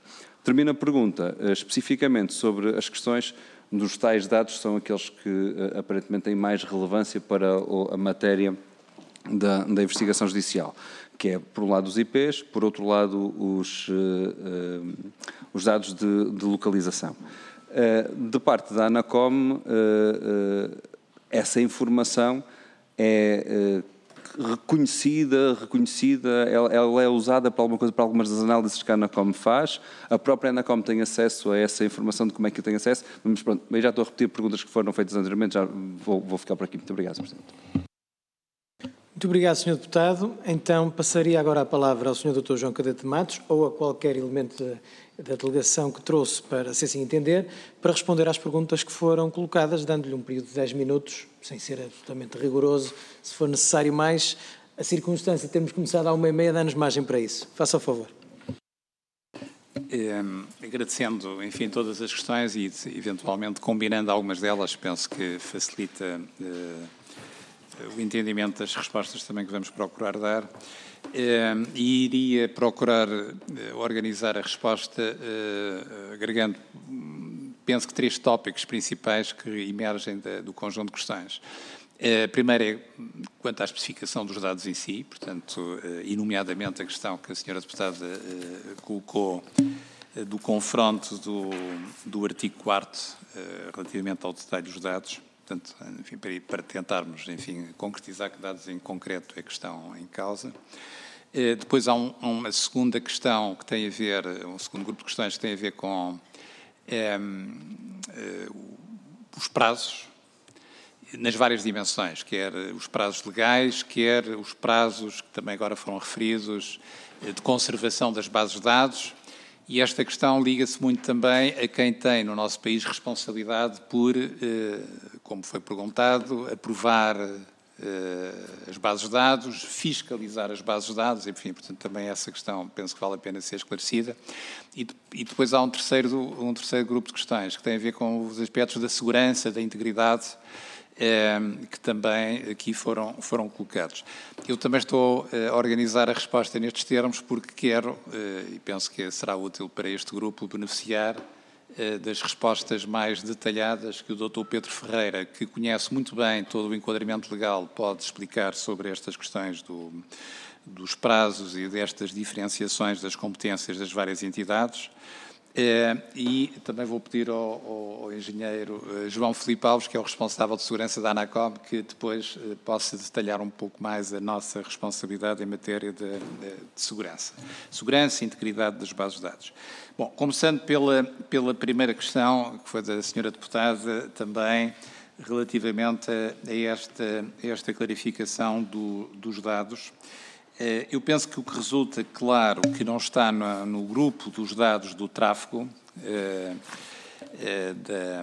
Termino a pergunta uh, especificamente sobre as questões dos tais dados, que são aqueles que uh, aparentemente têm mais relevância para a matéria da, da investigação judicial, que é, por um lado, os I Ps, por outro lado, os, uh, uh, os dados de, de localização. Uh, de parte da ANACOM, uh, uh, essa informação é uh, reconhecida, reconhecida, ela, ela é usada para alguma coisa, para algumas das análises que a ANACOM faz. A própria ANACOM tem acesso a essa informação de como é que eu tenho acesso, mas pronto, eu já estou a repetir perguntas que foram feitas anteriormente, já vou, vou ficar por aqui. Muito obrigado, senhor Presidente. Muito obrigado, senhor Deputado. Então, passaria agora a palavra ao senhor doutor João Cadete Matos ou a qualquer elemento da, da delegação que trouxe, para, se assim entender, para responder às perguntas que foram colocadas, dando-lhe um período de dez minutos, sem ser absolutamente rigoroso. Se for necessário mais, a circunstância de termos começado há uma e meia dá-nos margem para isso. Faça o favor. É, agradecendo, enfim, todas as questões e, eventualmente, combinando algumas delas, penso que facilita é, o entendimento das respostas também que vamos procurar dar, eh, e iria procurar eh, organizar a resposta eh, agregando, penso que três tópicos principais que emergem da, do conjunto de questões. A primeira é quanto à especificação dos dados em si, portanto, eh, e nomeadamente a questão que a senhora deputada eh, colocou eh, do confronto do, do artigo quarto eh, relativamente ao detalhe dos dados. Portanto, enfim, para, para tentarmos, enfim, concretizar que dados em concreto é que estão em causa. Eh, depois há um, uma segunda questão que tem a ver, um segundo grupo de questões que tem a ver com eh, eh, os prazos, nas várias dimensões, quer os prazos legais, quer os prazos que também agora foram referidos, de conservação das bases de dados. E esta questão liga-se muito também a quem tem no nosso país responsabilidade por, como foi perguntado, aprovar as bases de dados, fiscalizar as bases de dados, enfim, portanto, também essa questão penso que vale a pena ser esclarecida. E, e depois há um terceiro, um terceiro grupo de questões que tem a ver com os aspectos da segurança, da integridade, que também aqui foram, foram colocados. Eu também estou a organizar a resposta nestes termos porque quero, e penso que será útil para este grupo, beneficiar das respostas mais detalhadas que o doutor Pedro Ferreira, que conhece muito bem todo o enquadramento legal, pode explicar sobre estas questões do, dos prazos e destas diferenciações das competências das várias entidades. Uh, e também vou pedir ao, ao, ao engenheiro uh, João Filipe Alves, que é o responsável de segurança da ANACOM, que depois uh, possa detalhar um pouco mais a nossa responsabilidade em matéria de, de, de segurança. Segurança e integridade das bases de dados. Bom, começando pela, pela primeira questão, que foi da senhora deputada também, relativamente a, a, esta, a esta clarificação do, dos dados. Eu penso que o que resulta claro que não está no, no grupo dos dados do tráfego eh, eh, da,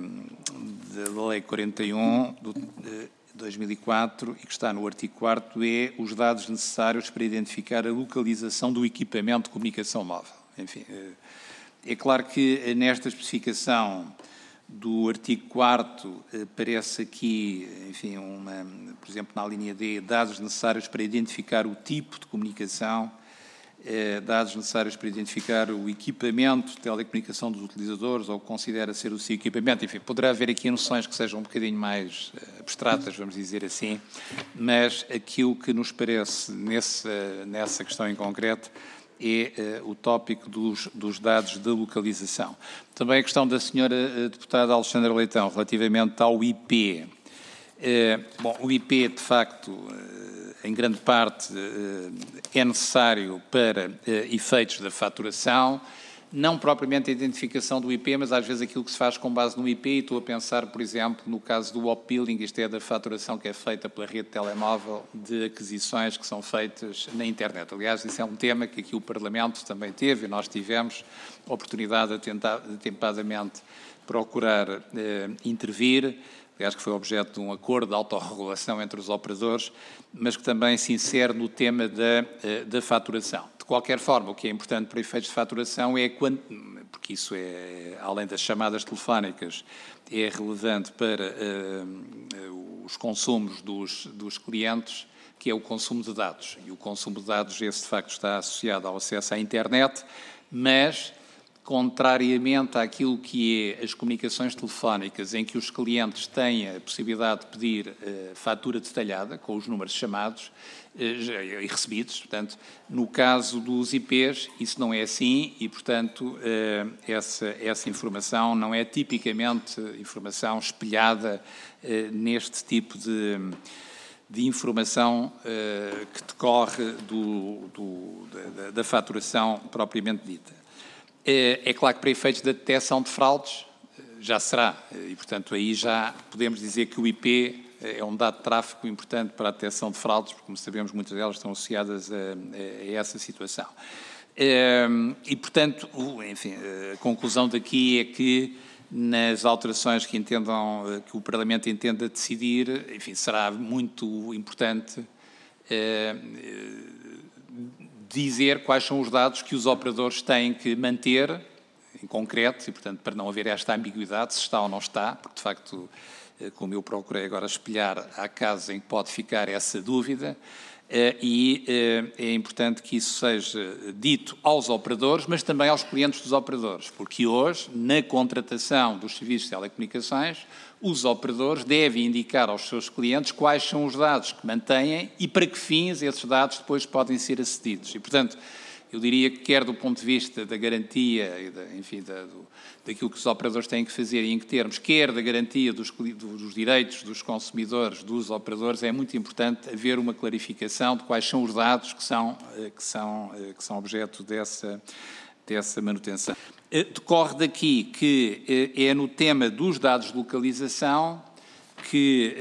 da Lei quarenta e um de dois mil e quatro e que está no artigo quarto é os dados necessários para identificar a localização do equipamento de comunicação móvel. Enfim, eh, é claro que nesta especificação do artigo quarto aparece aqui, enfim, uma, por exemplo, na linha D, dados necessários para identificar o tipo de comunicação, eh, dados necessários para identificar o equipamento de telecomunicação dos utilizadores ou considera ser o seu equipamento. Enfim, poderá haver aqui noções que sejam um bocadinho mais abstratas, vamos dizer assim, mas aquilo que nos parece nesse, nessa questão em concreto é uh, o tópico dos, dos dados de localização. Também a questão da senhora uh, deputada Alexandra Leitão, relativamente ao I P. Uh, bom, o I P, de facto, uh, em grande parte, uh, é necessário para uh, efeitos da faturação, não propriamente a identificação do I P, mas às vezes aquilo que se faz com base no I P, e estou a pensar, por exemplo, no caso do op-billing, isto é da faturação que é feita pela rede de telemóvel de aquisições que são feitas na internet. Aliás, isso é um tema que aqui o Parlamento também teve, e nós tivemos a oportunidade de tentar, atempadamente procurar eh, intervir, aliás, que foi objeto de um acordo de autorregulação entre os operadores, mas que também se insere no tema da, da faturação. De qualquer forma, o que é importante para efeitos de faturação é quando, porque isso é, além das chamadas telefónicas, é relevante para uh, os consumos dos, dos clientes, que é o consumo de dados. E o consumo de dados, esse de facto está associado ao acesso à internet, mas contrariamente àquilo que é as comunicações telefónicas, em que os clientes têm a possibilidade de pedir uh, fatura detalhada, com os números chamados uh, e recebidos. Portanto, no caso dos I Ps, isso não é assim e, portanto, uh, essa, essa informação não é tipicamente informação espelhada uh, neste tipo de, de informação uh, que decorre do, do, da, da faturação propriamente dita. É claro que para efeitos da detecção de fraudes já será, e portanto aí já podemos dizer que o I P é um dado de tráfego importante para a detecção de fraudes, porque como sabemos muitas delas estão associadas a, a essa situação. E portanto, enfim, a conclusão daqui é que nas alterações que entendam, que o Parlamento entenda decidir, enfim, será muito importante dizer quais são os dados que os operadores têm que manter, em concreto, e, portanto, para não haver esta ambiguidade, se está ou não está, porque, de facto, como eu procurei agora espelhar, há casos em que pode ficar essa dúvida, e é importante que isso seja dito aos operadores, mas também aos clientes dos operadores, porque hoje, na contratação dos serviços de telecomunicações, os operadores devem indicar aos seus clientes quais são os dados que mantêm e para que fins esses dados depois podem ser acedidos. E, portanto, eu diria que quer do ponto de vista da garantia, e da, enfim, da, do, daquilo que os operadores têm que fazer e em que termos, quer da garantia dos, dos direitos dos consumidores, dos operadores, é muito importante haver uma clarificação de quais são os dados que são, que são, que são objeto dessa, dessa manutenção. Decorre daqui que é no tema dos dados de localização que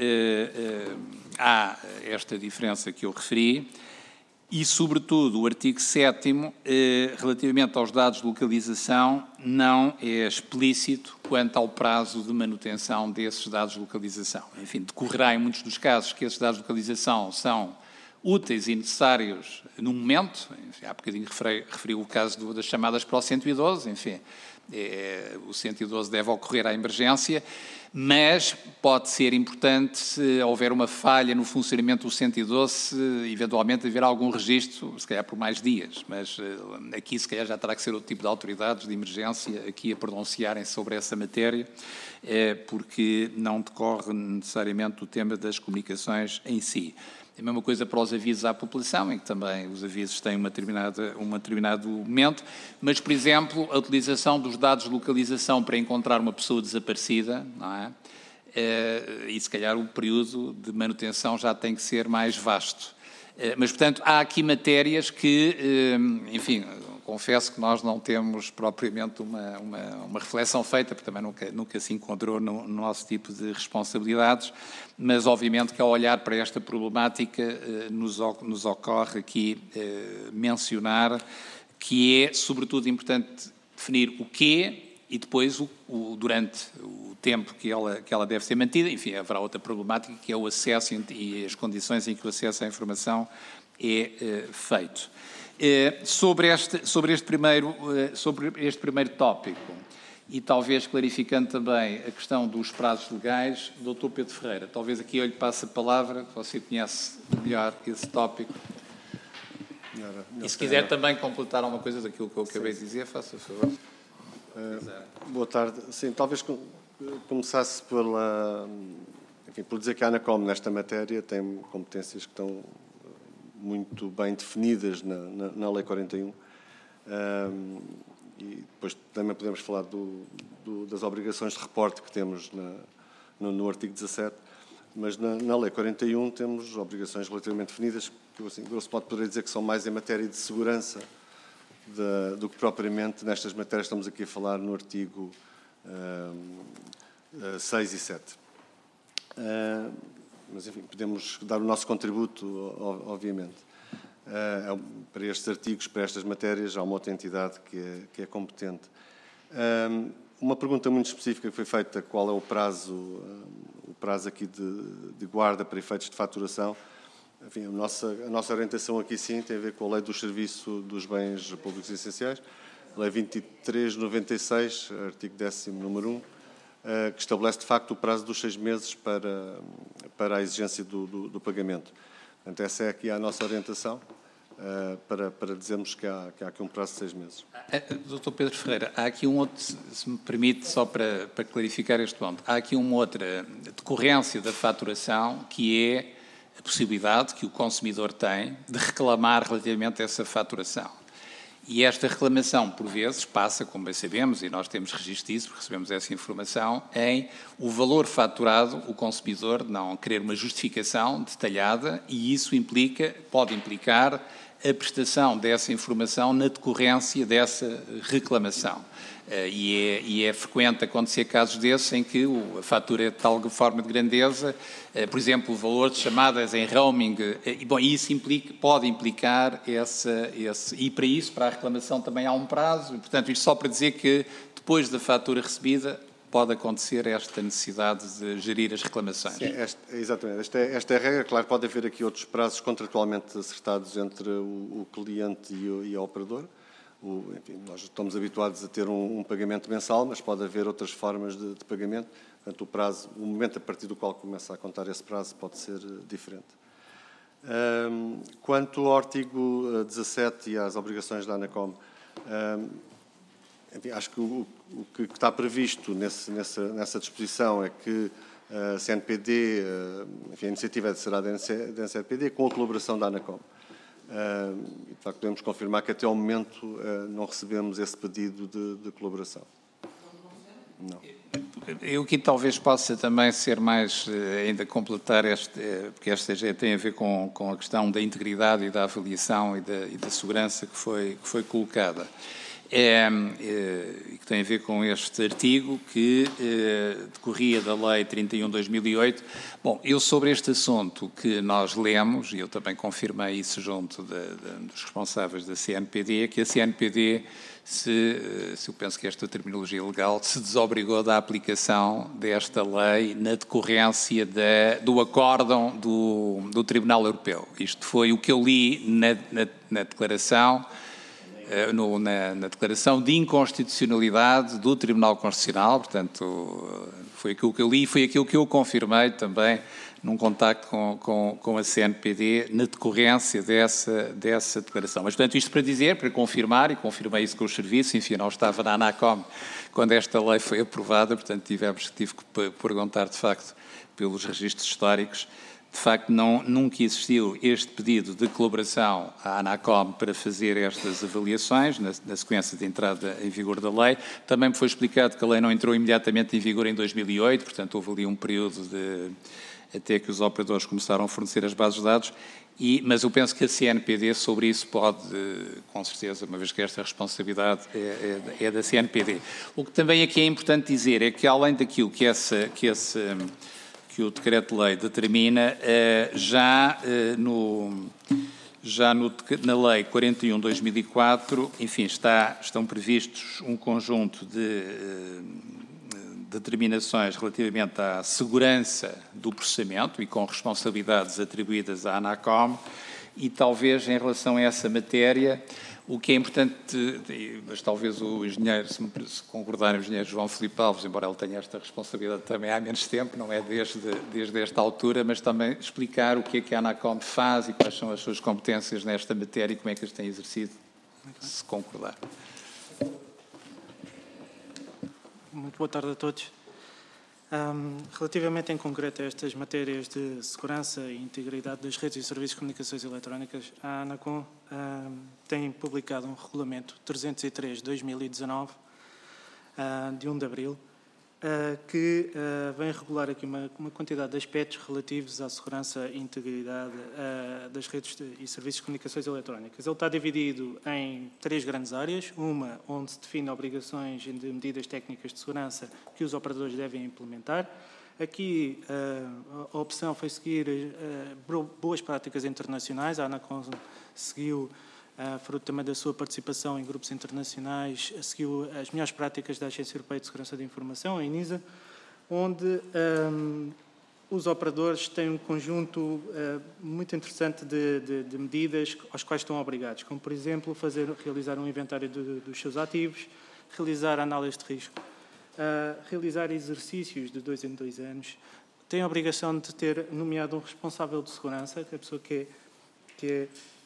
há esta diferença que eu referi e, sobretudo, o artigo sétimo, relativamente aos dados de localização, não é explícito quanto ao prazo de manutenção desses dados de localização. Enfim, decorrerá em muitos dos casos que esses dados de localização são úteis e necessários no momento. Enfim, há bocadinho referi, referi o caso do, das chamadas para o cento e doze, enfim, é, o cento e doze deve ocorrer à emergência, mas pode ser importante, se houver uma falha no funcionamento do cento e doze, se, eventualmente haver algum registro, se calhar por mais dias, mas aqui se calhar já terá que ser outro tipo de autoridades de emergência aqui a pronunciarem sobre essa matéria, é, porque não decorre necessariamente do tema das comunicações em si. É a mesma coisa para os avisos à população, em que também os avisos têm uma determinada, um determinado momento, mas, por exemplo, a utilização dos dados de localização para encontrar uma pessoa desaparecida, não é? É, e se calhar o período de manutenção já tem que ser mais vasto. É, mas, portanto, há aqui matérias que, enfim, confesso que nós não temos propriamente uma, uma, uma reflexão feita, porque também nunca, nunca se encontrou no, no nosso tipo de responsabilidades, mas obviamente que ao olhar para esta problemática eh, nos, nos ocorre aqui eh, mencionar que é sobretudo importante definir o quê e depois o, o, durante o tempo que ela, que ela deve ser mantida. Enfim, haverá outra problemática que é o acesso e as condições em que o acesso à informação é eh, feito. Eh, sobre, este, sobre, este primeiro, eh, sobre este primeiro tópico, e talvez clarificando também a questão dos prazos legais, doutor Pedro Ferreira, talvez aqui eu lhe passe a palavra, você conhece melhor esse tópico. Melhor, melhor e se quiser também completar alguma coisa daquilo que eu acabei sim. de dizer, faça favor. Uh, boa tarde. Sim, talvez começasse pela, enfim, por dizer que a ANACOM nesta matéria tem competências que estão muito bem definidas na, na, na Lei quarenta e um. Um, e depois também podemos falar do, do, das obrigações de reporte que temos na, no, no artigo dezassete, mas na, na Lei quarenta e um temos obrigações relativamente definidas, que assim, grosso modo poderia dizer que são mais em matéria de segurança de, do que propriamente nestas matérias estamos aqui a falar no artigo um, seis e sete. Uh, mas, enfim, podemos dar o nosso contributo, obviamente. Uh, para estes artigos, para estas matérias, há uma outra entidade que é, que é competente. Uh, uma pergunta muito específica que foi feita, qual é o prazo, uh, o prazo aqui de, de guarda para efeitos de faturação. Enfim, a nossa, a nossa orientação aqui sim tem a ver com a Lei do Serviço dos Bens Públicos e Essenciais, Lei vinte e três de noventa e seis, artigo décimo, número um, uh, que estabelece de facto o prazo dos seis meses para, para a exigência do, do, do pagamento. Portanto, essa é aqui a nossa orientação. uh, para, para dizermos que há, que há aqui um prazo de seis meses. doutor Pedro Ferreira, há aqui um outro, se me permite, só para, para clarificar este ponto, há aqui uma outra decorrência da faturação, que é a possibilidade que o consumidor tem de reclamar relativamente a essa faturação. E esta reclamação, por vezes, passa, como bem sabemos, e nós temos registro disso, porque recebemos essa informação, em o valor faturado, o consumidor não querer uma justificação detalhada, e isso implica, pode implicar a prestação dessa informação na decorrência dessa reclamação. Uh, e, é, e é frequente acontecer casos desses em que o, a fatura é de tal forma de grandeza, uh, por exemplo, o valor de chamadas em roaming, uh, e bom, isso implica, pode implicar essa, esse, e para isso, para a reclamação também há um prazo, e, portanto, isto só para dizer que depois da fatura recebida pode acontecer esta necessidade de gerir as reclamações. Sim, este, exatamente. Esta é, esta é a regra. Claro, pode haver aqui outros prazos contratualmente acertados entre o, o cliente e o, e o operador. O, enfim, nós estamos habituados a ter um, um pagamento mensal, mas pode haver outras formas de, de pagamento. Portanto, o prazo, o momento a partir do qual começa a contar esse prazo pode ser diferente. Um, quanto ao artigo dezassete e às obrigações da ANACOM, um, enfim, acho que o, o que está previsto nesse, nessa, nessa disposição é que a C N P D, enfim, a iniciativa será da C N P D com a colaboração da ANACOM. Uh, e, de facto, podemos confirmar que até ao momento uh, não recebemos esse pedido de, de colaboração. Não. Eu aqui talvez possa também ser mais, ainda completar, este, porque esta já tem a ver com, com a questão da integridade e da avaliação e da, e da segurança que foi, que foi colocada. É, é, que tem a ver com este artigo que é, decorria da Lei trinta e um barra dois mil e oito. Bom, eu sobre este assunto que nós lemos, e eu também confirmei isso junto de, de, dos responsáveis da C N P D, que a C N P D, se, se eu penso que esta terminologia legal, se desobrigou da aplicação desta lei na decorrência de, do acórdão do, do Tribunal Europeu. Isto foi o que eu li na, na, na declaração, No, na, na declaração de inconstitucionalidade do Tribunal Constitucional, portanto, foi aquilo que eu li e foi aquilo que eu confirmei também num contacto com, com, com a C N P D na decorrência dessa, dessa declaração. Mas, portanto, isto para dizer, para confirmar, e confirmei isso com os serviços, enfim, não estava na ANACOM quando esta lei foi aprovada, portanto, tivemos, tive que perguntar, de facto, pelos registros históricos. De facto, não, nunca existiu este pedido de colaboração à ANACOM para fazer estas avaliações, na, na sequência de entrada em vigor da lei. Também me foi explicado que a lei não entrou imediatamente em vigor em dois mil e oito, portanto, houve ali um período de, até que os operadores começaram a fornecer as bases de dados, e, mas eu penso que a C N P D sobre isso pode, com certeza, uma vez que esta responsabilidade é, é, é da C N P D. O que também aqui é importante dizer é que, além daquilo que essa... Que esse, que o Decreto-Lei determina, já, no, já no, na Lei quarenta e um barra dois mil e quatro, enfim, está, estão previstos um conjunto de determinações relativamente à segurança do processamento e com responsabilidades atribuídas à ANACOM, e talvez em relação a essa matéria, o que é importante, mas talvez o engenheiro, se, me, se concordarem, o engenheiro João Filipe Alves, embora ele tenha esta responsabilidade também há menos tempo, não é desde, desde esta altura, mas também explicar o que é que a ANACOM faz e quais são as suas competências nesta matéria e como é que as tem exercido, se concordar. Muito boa tarde a todos. Um, relativamente em concreto a estas matérias de segurança e integridade das redes e serviços de comunicações eletrónicas, a ANACOM um, tem publicado um regulamento trezentos e três barra dois mil e dezanove, uh, de um de abril, uh, que uh, vem regular aqui uma, uma quantidade de aspectos relativos à segurança e integridade uh, das redes de, e serviços de comunicações eletrónicas. Ele está dividido em três grandes áreas, uma onde se define obrigações de medidas técnicas de segurança que os operadores devem implementar. Aqui uh, a opção foi seguir uh, boas práticas internacionais. A ANACOM seguiu, uh, fruto também da sua participação em grupos internacionais, seguiu as melhores práticas da Agência Europeia de Segurança da Informação, a ENISA, onde um, os operadores têm um conjunto uh, muito interessante de, de, de medidas aos quais estão obrigados, como, por exemplo, fazer, realizar um inventário de, dos seus ativos, realizar análise de risco, uh, realizar exercícios de dois em dois anos, têm a obrigação de ter nomeado um responsável de segurança, que é a pessoa que é, que é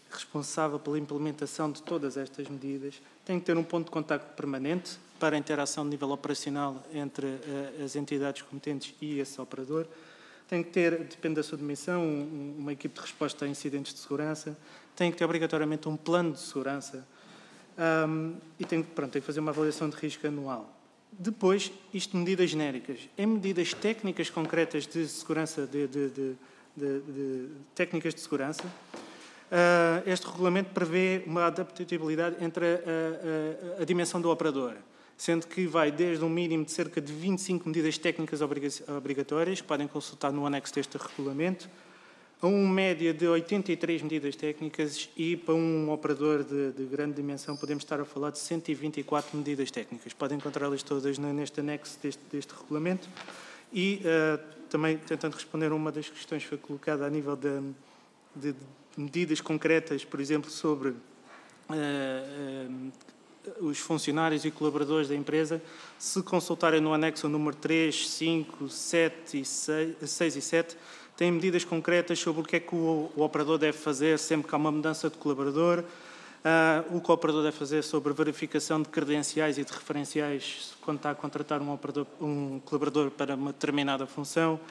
responsável pela implementação de todas estas medidas, tem que ter um ponto de contacto permanente para a interação de nível operacional entre uh, as entidades competentes e esse operador. Tem que ter, depende da sua dimensão, um, uma equipe de resposta a incidentes de segurança. Tem que ter obrigatoriamente um plano de segurança. Um, e tem, pronto, tem que fazer uma avaliação de risco anual. Depois, isto medidas genéricas. Em medidas técnicas concretas de segurança, de, de, de, de, de técnicas de segurança, uh, este regulamento prevê uma adaptabilidade entre a, a, a, a dimensão do operador, sendo que vai desde um mínimo de cerca de vinte e cinco medidas técnicas obrigatórias, que podem consultar no anexo deste regulamento, a uma média de oitenta e três medidas técnicas e para um operador de, de grande dimensão podemos estar a falar de cento e vinte e quatro medidas técnicas. Podem encontrá-las todas neste anexo deste, deste regulamento e uh, também tentando responder a uma das questões que foi colocada a nível de, de, de medidas concretas, por exemplo, sobre uh, uh, os funcionários e colaboradores da empresa, se consultarem no anexo número três, cinco, sete e seis, seis e sete, tem medidas concretas sobre o que é que o, o operador deve fazer sempre que há uma mudança de colaborador, uh, o que o operador deve fazer sobre verificação de credenciais e de referenciais quando está a contratar um, operador, um colaborador para uma determinada função,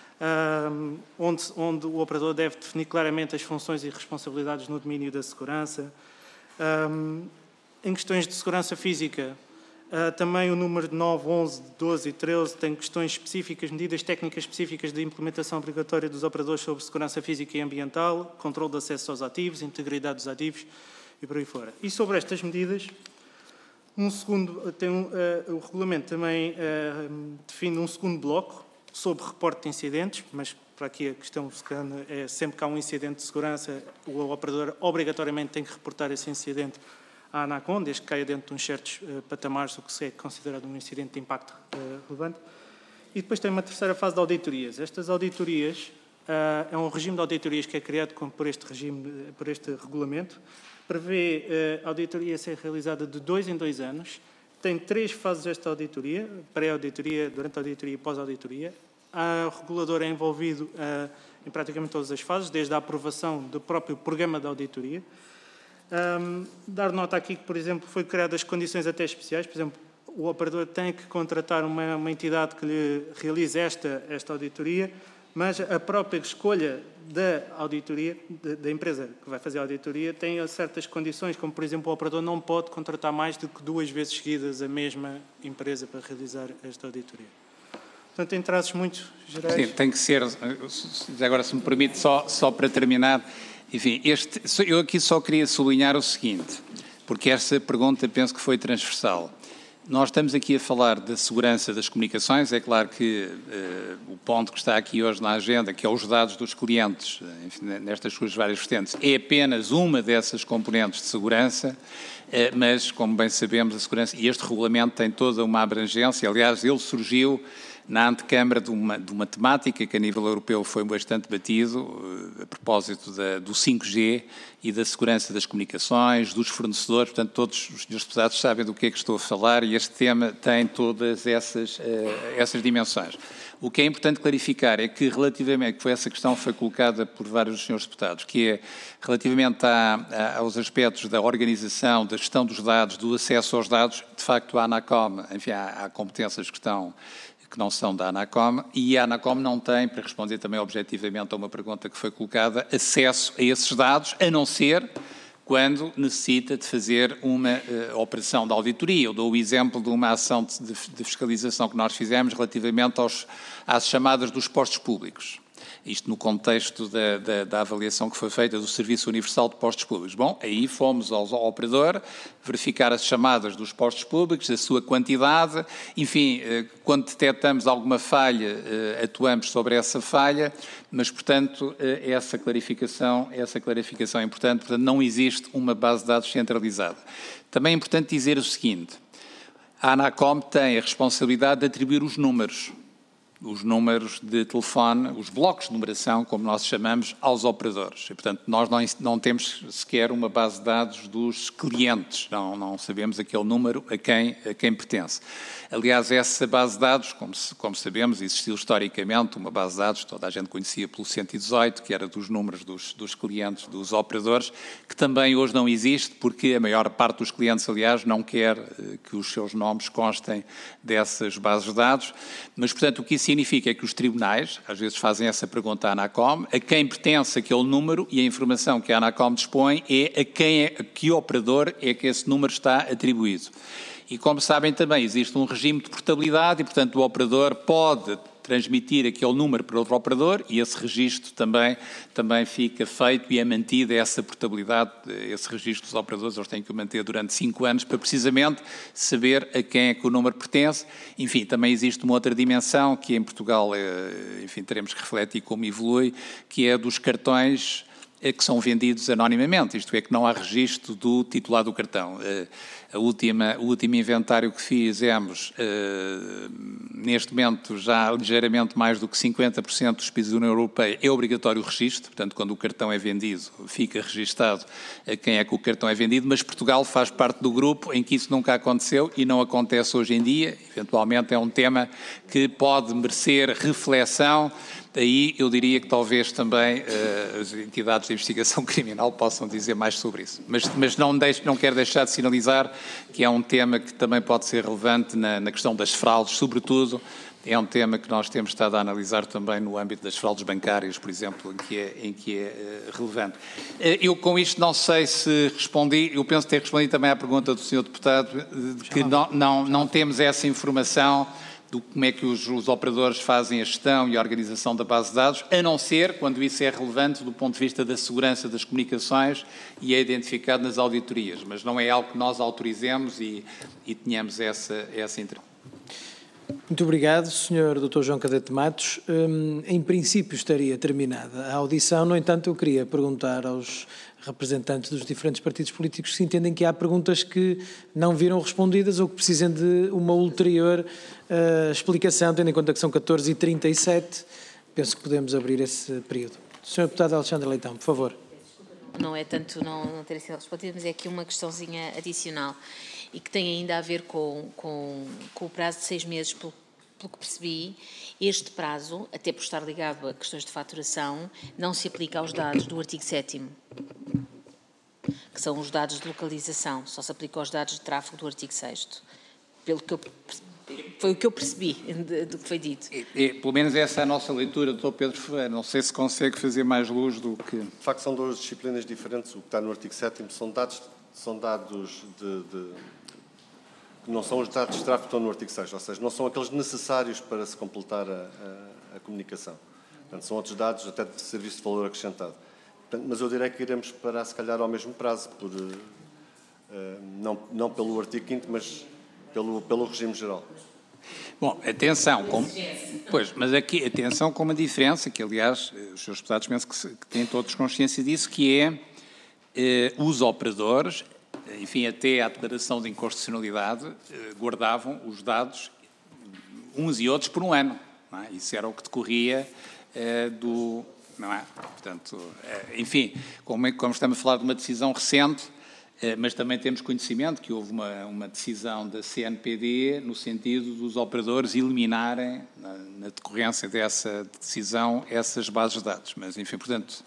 uh, onde, onde o operador deve definir claramente as funções e responsabilidades no domínio da segurança. Um, em questões de segurança física, Uh, também o número nove, onze, doze e treze tem questões específicas, medidas técnicas específicas de implementação obrigatória dos operadores sobre segurança física e ambiental, controle de acesso aos ativos, integridade dos ativos e por aí fora. E sobre estas medidas, um segundo, tem um, uh, o regulamento também uh, define um segundo bloco sobre reporte de incidentes, mas para aqui a questão é sempre que há um incidente de segurança, o operador obrigatoriamente tem que reportar esse incidente à ANACOM, desde que caia dentro de uns certos uh, patamares, o que é considerado um incidente de impacto uh, relevante. E depois tem uma terceira fase de auditorias. Estas auditorias, uh, é um regime de auditorias que é criado com, por este regime, por este regulamento, prevê uh, a auditoria ser realizada de dois em dois anos, tem três fases desta auditoria, pré-auditoria, durante a auditoria e pós-auditoria. O regulador é envolvido uh, em praticamente todas as fases, desde a aprovação do próprio programa de auditoria. Um, dar nota aqui que, por exemplo, foi criadas condições até especiais. Por exemplo, o operador tem que contratar uma, uma entidade que lhe realize esta, esta auditoria, mas a própria escolha da auditoria, da, da empresa que vai fazer a auditoria, tem certas condições, como, por exemplo, o operador não pode contratar mais do que duas vezes seguidas a mesma empresa para realizar esta auditoria. Portanto, em traços muito gerais... Sim, tem que ser... Agora, se me permite, só, só para terminar... Enfim, este, eu aqui só queria sublinhar o seguinte, porque esta pergunta penso que foi transversal. Nós estamos aqui a falar da segurança das comunicações, é claro que uh, o ponto que está aqui hoje na agenda, que é os dados dos clientes, enfim, nestas suas várias vertentes, é apenas uma dessas componentes de segurança, uh, mas, como bem sabemos, a segurança, e este regulamento tem toda uma abrangência, aliás, ele surgiu na antecâmara de uma, de uma temática que a nível europeu foi bastante batido, a propósito da, do cinco G e da segurança das comunicações, dos fornecedores, portanto todos os senhores deputados sabem do que é que estou a falar e este tema tem todas essas, uh, essas dimensões. O que é importante clarificar é que relativamente, que essa questão foi colocada por vários dos senhores deputados, que é relativamente a, a, aos aspectos da organização, da gestão dos dados, do acesso aos dados, de facto a ANACOM, enfim, há, há competências que estão que não são da ANACOM, e a ANACOM não tem, para responder também objetivamente a uma pergunta que foi colocada, acesso a esses dados, a não ser quando necessita de fazer uma uh, operação de auditoria. Eu dou o exemplo de uma ação de, de, de fiscalização que nós fizemos relativamente aos, às chamadas dos postos públicos. Isto no contexto da, da, da avaliação que foi feita do Serviço Universal de Postos Públicos. Bom, aí fomos ao, ao operador verificar as chamadas dos postos públicos, a sua quantidade, enfim, quando detectamos alguma falha, atuamos sobre essa falha, mas, portanto, essa clarificação, essa clarificação é importante, portanto, não existe uma base de dados centralizada. Também é importante dizer o seguinte, a ANACOM tem a responsabilidade de atribuir os números. os números de telefone, os blocos de numeração, como nós chamamos, aos operadores. E, portanto, nós não, não temos sequer uma base de dados dos clientes, não, não sabemos aquele número a quem, a quem pertence. Aliás, essa base de dados, como, como sabemos, existiu historicamente uma base de dados, toda a gente conhecia pelo cento e dezoito, que era dos números dos, dos clientes, dos operadores, que também hoje não existe, porque a maior parte dos clientes, aliás, não quer que os seus nomes constem dessas bases de dados, mas, portanto, o que isso significa é que os tribunais, às vezes, fazem essa pergunta à ANACOM, a quem pertence aquele número, e a informação que a ANACOM dispõe é a quem é, a que operador é que esse número está atribuído. E, como sabem também, existe um regime de portabilidade e, portanto, o operador pode transmitir aquele número para outro operador e esse registro também, também fica feito e é mantida essa portabilidade, esse registro dos operadores, eles têm que o manter durante cinco anos para precisamente saber a quem é que o número pertence. Enfim, também existe uma outra dimensão que em Portugal, enfim, teremos que refletir como evolui, que é dos cartões que são vendidos anonimamente, isto é, que não há registro do titular do cartão. A última, o último inventário que fizemos, neste momento, já ligeiramente mais do que cinquenta por cento dos países da União Europeia é obrigatório o registro, portanto, quando o cartão é vendido, fica registado a quem é que o cartão é vendido, mas Portugal faz parte do grupo em que isso nunca aconteceu e não acontece hoje em dia. Eventualmente é um tema que pode merecer reflexão. Aí eu diria que talvez também uh, as entidades de investigação criminal possam dizer mais sobre isso. Mas, mas não, deixo, não quero deixar de sinalizar que é um tema que também pode ser relevante na, na questão das fraudes, sobretudo. É um tema que nós temos estado a analisar também no âmbito das fraudes bancárias, por exemplo, em que é, em que é uh, relevante. Uh, eu com isto não sei se respondi, eu penso ter respondido também à pergunta do senhor Deputado, uh, que não, não, não temos essa informação do como é que os, os operadores fazem a gestão e a organização da base de dados, a não ser quando isso é relevante do ponto de vista da segurança das comunicações e é identificado nas auditorias, mas não é algo que nós autorizemos e, e tenhamos essa, essa intervenção. Muito obrigado, senhor doutor João Cadete Matos. Hum, em princípio estaria terminada a audição, no entanto eu queria perguntar aos representantes dos diferentes partidos políticos se entendem que há perguntas que não viram respondidas ou que precisem de uma ulterior uh, explicação, tendo em conta que são catorze e trinta e sete, penso que podemos abrir esse período. senhor Deputado Alexandre Leitão, por favor. Não é tanto não, não ter sido respondido, mas é aqui uma questãozinha adicional e que tem ainda a ver com, com, com o prazo de seis meses, pelo, pelo que percebi. Este prazo, até por estar ligado a questões de faturação, não se aplica aos dados do artigo sétimo, que são os dados de localização, só se aplica aos dados de tráfego do artigo sexto. Pelo que eu, foi o que eu percebi do que foi dito. E, e, pelo menos essa é a nossa leitura, doutor Pedro Ferreira. Não sei se consegue fazer mais luz do que... De facto, são duas disciplinas diferentes. O que está no artigo sétimo são dados, são dados de... de que não são os dados de tráfego que estão no artigo sexto, ou seja, não são aqueles necessários para se completar a, a, a comunicação. Portanto, são outros dados até de serviço de valor acrescentado. Portanto, mas eu direi que iremos parar, se calhar, ao mesmo prazo, por, uh, não, não pelo artigo quinto, mas pelo, pelo regime geral. Bom, atenção, com, pois, mas aqui, atenção com uma diferença, que aliás, os seus deputados penso que, que têm todos consciência disso, que é eh, os operadores, enfim, até à declaração de inconstitucionalidade, eh, guardavam os dados, uns e outros, por um ano. Não é? Isso era o que decorria eh, do... Não é? Portanto, eh, enfim, como, como estamos a falar de uma decisão recente, mas também temos conhecimento que houve uma, uma decisão da C N P D no sentido dos operadores eliminarem, na, na decorrência dessa decisão, essas bases de dados. Mas, enfim, portanto...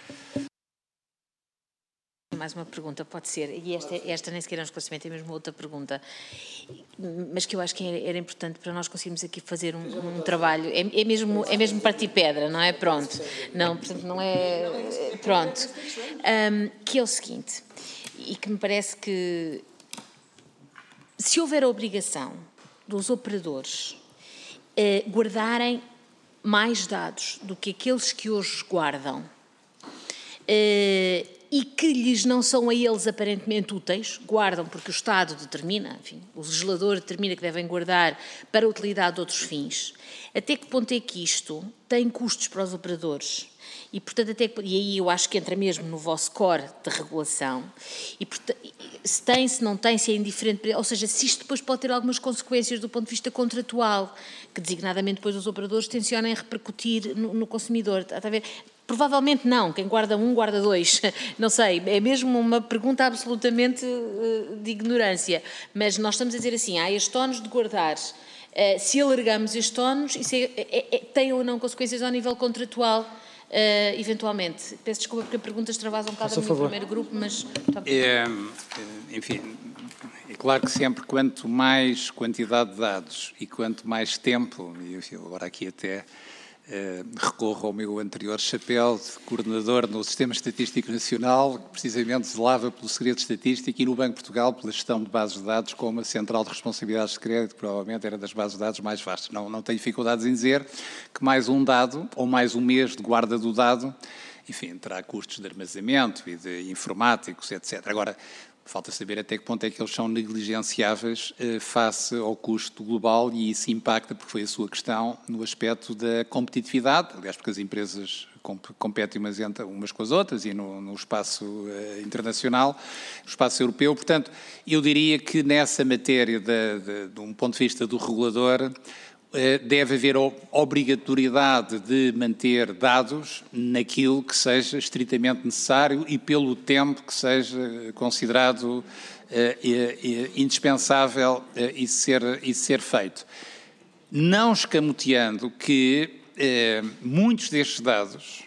Mais uma pergunta, pode ser, e esta, esta nem sequer é um esclarecimento, é mesmo outra pergunta, mas que eu acho que era importante para nós conseguirmos aqui fazer um, um trabalho, é, é, mesmo, é mesmo partir pedra, não é? Pronto, não, portanto, não é... Pronto, um, que é o seguinte... E que me parece que, se houver a obrigação dos operadores eh, guardarem mais dados do que aqueles que hoje guardam, eh, e que lhes não são a eles aparentemente úteis, guardam porque o Estado determina, enfim, o legislador determina que devem guardar para a utilidade de outros fins, até que ponto é que isto tem custos para os operadores? E, portanto, até, e aí eu acho que entra mesmo no vosso core de regulação, e portanto, se tem, se não tem, se é indiferente, ou seja, se isto depois pode ter algumas consequências do ponto de vista contratual, que designadamente depois os operadores tencionem repercutir no, no consumidor, está a ver? Provavelmente não, quem guarda um guarda dois, não sei, é mesmo uma pergunta absolutamente uh, de ignorância, mas nós estamos a dizer assim, há estes ónus de guardar, uh, se alargamos estes ónus, isso é, é, é, tem ou não consequências ao nível contratual? Uh, eventualmente. Peço desculpa porque a pergunta extravasa um bocado no primeiro grupo, mas... É, enfim, é claro que sempre quanto mais quantidade de dados e quanto mais tempo, e enfim, agora aqui até uh, recorro ao meu anterior chapéu de coordenador no Sistema Estatístico Nacional, que precisamente zelava pelo segredo estatístico, e no Banco de Portugal pela gestão de bases de dados, como a Central de Responsabilidades de Crédito, que provavelmente era das bases de dados mais vastas. Não, não tenho dificuldades em dizer que mais um dado, ou mais um mês de guarda do dado, enfim, terá custos de armazenamento e de informáticos, etcétera. Agora, falta saber até que ponto é que eles são negligenciáveis eh, face ao custo global, e isso impacta, porque foi a sua questão, no aspecto da competitividade, aliás, porque as empresas comp competem umas, entre, umas com as outras e no, no espaço eh, internacional, no espaço europeu. Portanto, eu diria que nessa matéria, de, de, de um ponto de vista do regulador, deve haver obrigatoriedade de manter dados naquilo que seja estritamente necessário e pelo tempo que seja considerado indispensável isso ser, isso ser feito. Não escamoteando que muitos destes dados,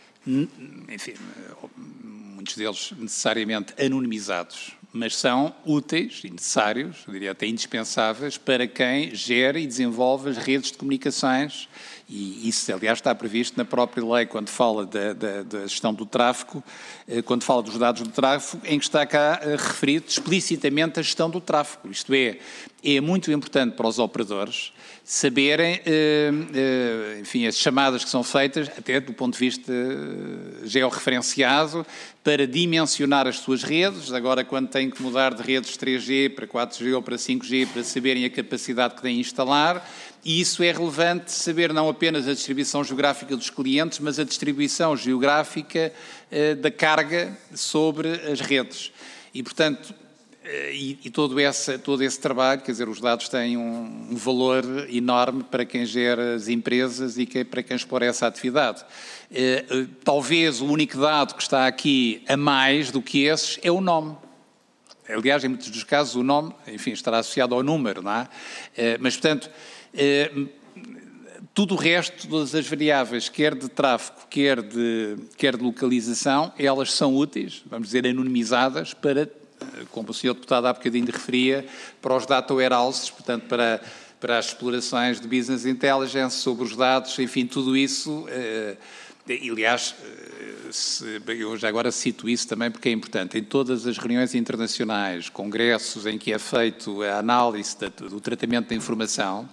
enfim, muitos deles necessariamente anonimizados, mas são úteis e necessários, eu diria até indispensáveis, para quem gera e desenvolve as redes de comunicações, e isso, aliás, está previsto na própria lei, quando fala da, da, da gestão do tráfego, quando fala dos dados do tráfego, em que está cá referido explicitamente a gestão do tráfego. Isto é, é muito importante para os operadores saberem, enfim, as chamadas que são feitas, até do ponto de vista georreferenciado, para dimensionar as suas redes, agora quando têm que mudar de redes três G para quatro G ou para cinco G, para saberem a capacidade que têm de instalar, e isso é relevante saber não apenas a distribuição geográfica dos clientes, mas a distribuição geográfica da carga sobre as redes. E, portanto, E, e todo, esse, todo esse trabalho, quer dizer, os dados têm um, um valor enorme para quem gera as empresas e que, para quem explora essa atividade. Eh, talvez o único dado que está aqui a mais do que esses é o nome. Aliás, em muitos dos casos o nome, enfim, estará associado ao número, não é? Eh, mas, portanto, eh, tudo o resto, todas as variáveis, quer de tráfego, quer de, quer de localização, elas são úteis, vamos dizer, anonimizadas para, como o senhor deputado há bocadinho referia, para os data warehouses, portanto, para, para as explorações de business intelligence sobre os dados, enfim, tudo isso. Eh, e, aliás, se, eu já agora cito isso também porque é importante. Em todas as reuniões internacionais, congressos em que é feito a análise do, do tratamento da informação,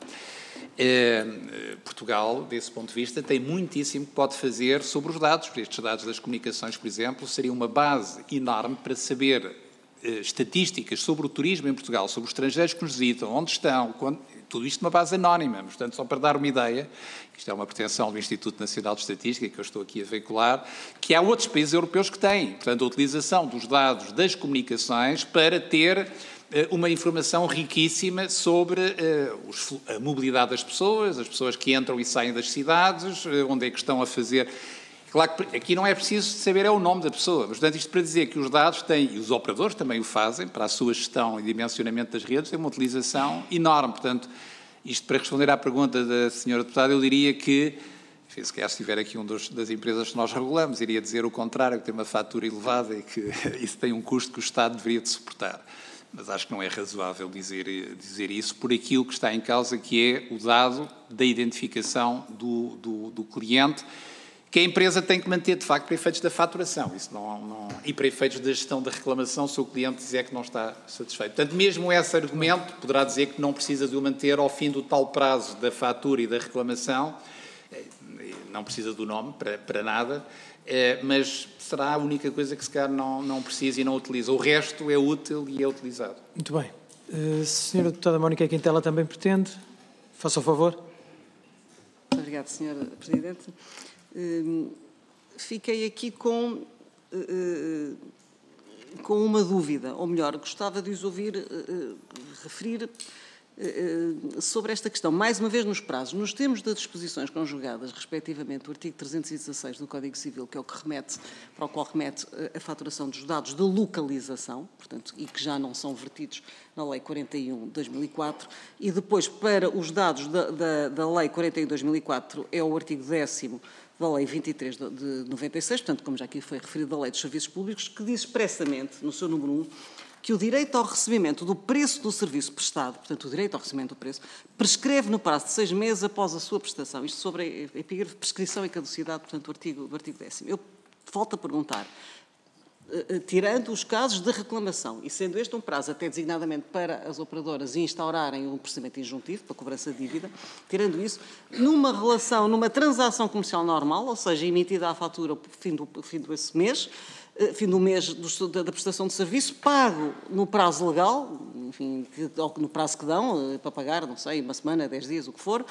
eh, Portugal, desse ponto de vista, tem muitíssimo que pode fazer sobre os dados. Estes dados das comunicações, por exemplo, seriam uma base enorme para saber estatísticas sobre o turismo em Portugal, sobre os estrangeiros que nos visitam, onde estão, quando, tudo isto numa base anónima. Portanto, só para dar uma ideia, isto é uma pretensão do Instituto Nacional de Estatística, que eu estou aqui a veicular, que há outros países europeus que têm. Portanto, a utilização dos dados das comunicações para ter uh, uma informação riquíssima sobre uh, os, a mobilidade das pessoas, as pessoas que entram e saem das cidades, uh, onde é que estão a fazer... Claro que aqui não é preciso saber é o nome da pessoa, mas, portanto, isto para dizer que os dados têm, e os operadores também o fazem, para a sua gestão e dimensionamento das redes, tem uma utilização enorme. Portanto, isto para responder à pergunta da senhora deputada, eu diria que, enfim, se calhar se tiver aqui um dos, das empresas que nós regulamos, iria dizer o contrário, que tem uma fatura elevada e que isso tem um custo que o Estado deveria de suportar. Mas acho que não é razoável dizer, dizer isso por aquilo que está em causa, que é o dado da identificação do, do, do cliente, que a empresa tem que manter, de facto, para efeitos da faturação. Isso não, não, e para efeitos da gestão da reclamação, se o cliente dizer que não está satisfeito. Portanto, mesmo esse argumento poderá dizer que não precisa de o manter ao fim do tal prazo da fatura e da reclamação, não precisa do nome para, para nada, mas será a única coisa que se calhar não, não precisa e não utiliza. O resto é útil e é utilizado. Muito bem. Uh, senhora Deputada Mónica Quintela também pretende? Faça o favor. Muito obrigada, senhora Presidente. Uh, fiquei aqui com, uh, com uma dúvida, ou melhor, gostava de os ouvir uh, referir sobre esta questão, mais uma vez nos prazos. Nos termos das disposições conjugadas, respectivamente, o artigo trezentos e dezasseis do Código Civil, que é o que remete, para o qual remete a faturação dos dados de localização, portanto, e que já não são vertidos na Lei quarenta e um de dois mil e quatro, e depois para os dados da, da, da Lei quarenta e um de dois mil e quatro é o artigo décimo da Lei vinte e três de noventa e seis, portanto, como já aqui foi referido, da Lei dos Serviços Públicos, que diz expressamente, no seu número um, que o direito ao recebimento do preço do serviço prestado, portanto, o direito ao recebimento do preço, prescreve no prazo de seis meses após a sua prestação. Isto sobre a epígrafe de prescrição e caducidade, portanto, do artigo, do artigo décimo. Eu volto a perguntar, tirando os casos de reclamação, e sendo este um prazo até designadamente para as operadoras instaurarem um procedimento injuntivo para cobrança de dívida, tirando isso, numa relação, numa transação comercial normal, ou seja, emitida a fatura fim do fim desse mês, fim do mês do, da, da prestação de serviço, pago no prazo legal, enfim, ou no prazo que dão, para pagar, não sei, uma semana, dez dias, o que for,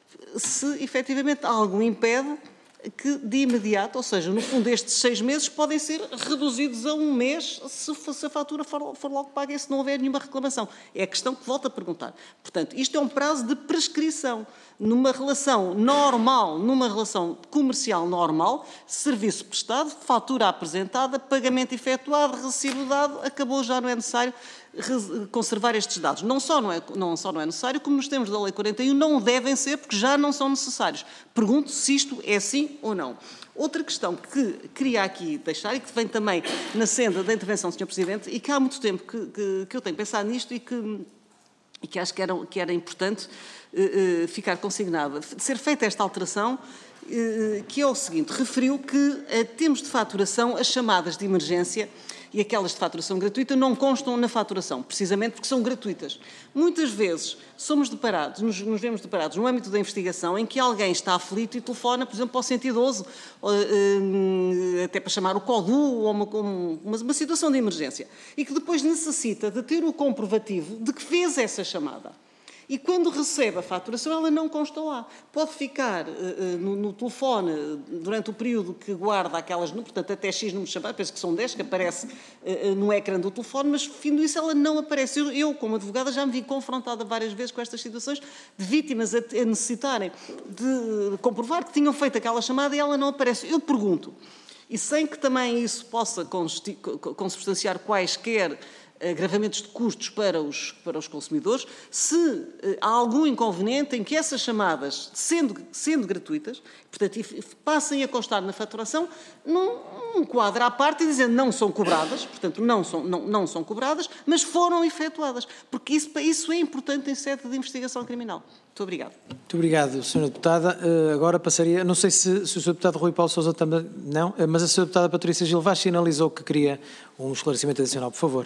se efetivamente algo impede que de imediato, ou seja, no fundo estes seis meses podem ser reduzidos a um mês se, se a fatura for, for logo paga e se não houver nenhuma reclamação. É a questão que volto a perguntar. Portanto, isto é um prazo de prescrição. Numa relação normal, numa relação comercial normal, serviço prestado, fatura apresentada, pagamento efetuado, recibo dado, acabou, já não é necessário conservar estes dados. Não só não é, não só não é necessário, como nos termos da Lei quarenta e um não devem ser, porque já não são necessários. Pergunto se isto é assim ou não. Outra questão que queria aqui deixar, e que vem também na senda da intervenção do senhor Presidente, e que há muito tempo que, que, que eu tenho pensado nisto e que, e que acho que era, que era importante uh, uh, ficar consignada, ser feita esta alteração, uh, que é o seguinte: referiu que, uh, termos de faturação, as chamadas de emergência e aquelas de faturação gratuita não constam na faturação, precisamente porque são gratuitas. Muitas vezes somos deparados, nos, nos vemos deparados no âmbito da investigação em que alguém está aflito e telefona, por exemplo, para o cento e doze, até para chamar o CODU ou uma, uma, uma situação de emergência, e que depois necessita de ter o comprovativo de que fez essa chamada. E quando recebe a faturação, ela não consta lá. Pode ficar uh, no, no telefone durante o período que guarda aquelas, portanto, até X números de chamadas, penso que são dez, que aparece uh, no ecrã do telefone, mas, fim disso, ela não aparece. Eu, eu, como advogada, já me vi confrontada várias vezes com estas situações de vítimas a, a necessitarem de comprovar que tinham feito aquela chamada e ela não aparece. Eu pergunto, e sem que também isso possa consubstanciar quaisquer agravamentos de custos para os, para os consumidores, se uh, há algum inconveniente em que essas chamadas, sendo, sendo gratuitas, portanto, passem a constar na faturação, num, num quadro à parte e dizendo não são cobradas, portanto, não são, não, não são cobradas, mas foram efetuadas, porque isso, isso é importante em sede de investigação criminal. Muito obrigado. Muito obrigado, senhora Deputada. Uh, agora passaria, não sei se, se o senhor Deputado Rui Paulo Sousa também, não, uh, mas a senhora Deputada Patrícia Gil Vaz sinalizou que queria um esclarecimento adicional, por favor.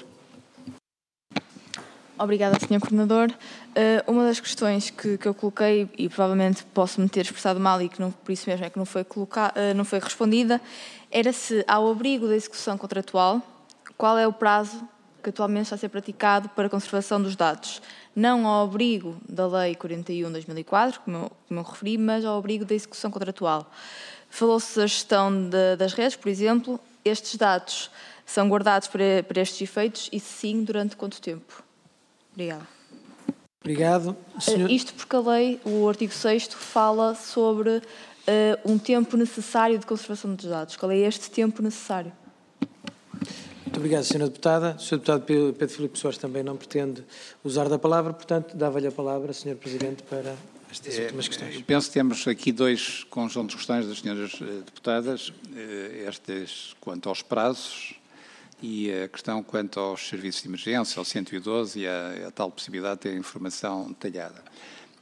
Obrigada, senhor Coordenador. Uh, uma das questões que, que eu coloquei, e provavelmente posso-me ter expressado mal e que não, por isso mesmo é que não foi, coloca, uh, não foi respondida, era se, ao abrigo da execução contratual, qual é o prazo que atualmente está a ser praticado para a conservação dos dados. Não ao abrigo da Lei quarenta e um de dois mil e quatro, como eu, como eu referi, mas ao abrigo da execução contratual. Falou-se da gestão de, das redes, por exemplo. Estes dados são guardados para, para estes efeitos e, sim, durante quanto tempo? Obrigada. Obrigado. Senhor... Isto porque a lei, o artigo sexto, fala sobre uh, um tempo necessário de conservação dos dados. Qual é este tempo necessário? Muito obrigado, senhora Deputada. O senhor Deputado Pedro Filipe Soares também não pretende usar da palavra, portanto, dava-lhe a palavra, senhor Presidente, para estas é, últimas questões. Eu penso que temos aqui dois conjuntos de questões das senhoras deputadas, estas quanto aos prazos, e a questão quanto aos serviços de emergência, ao cento e doze e a, a tal possibilidade de ter informação detalhada.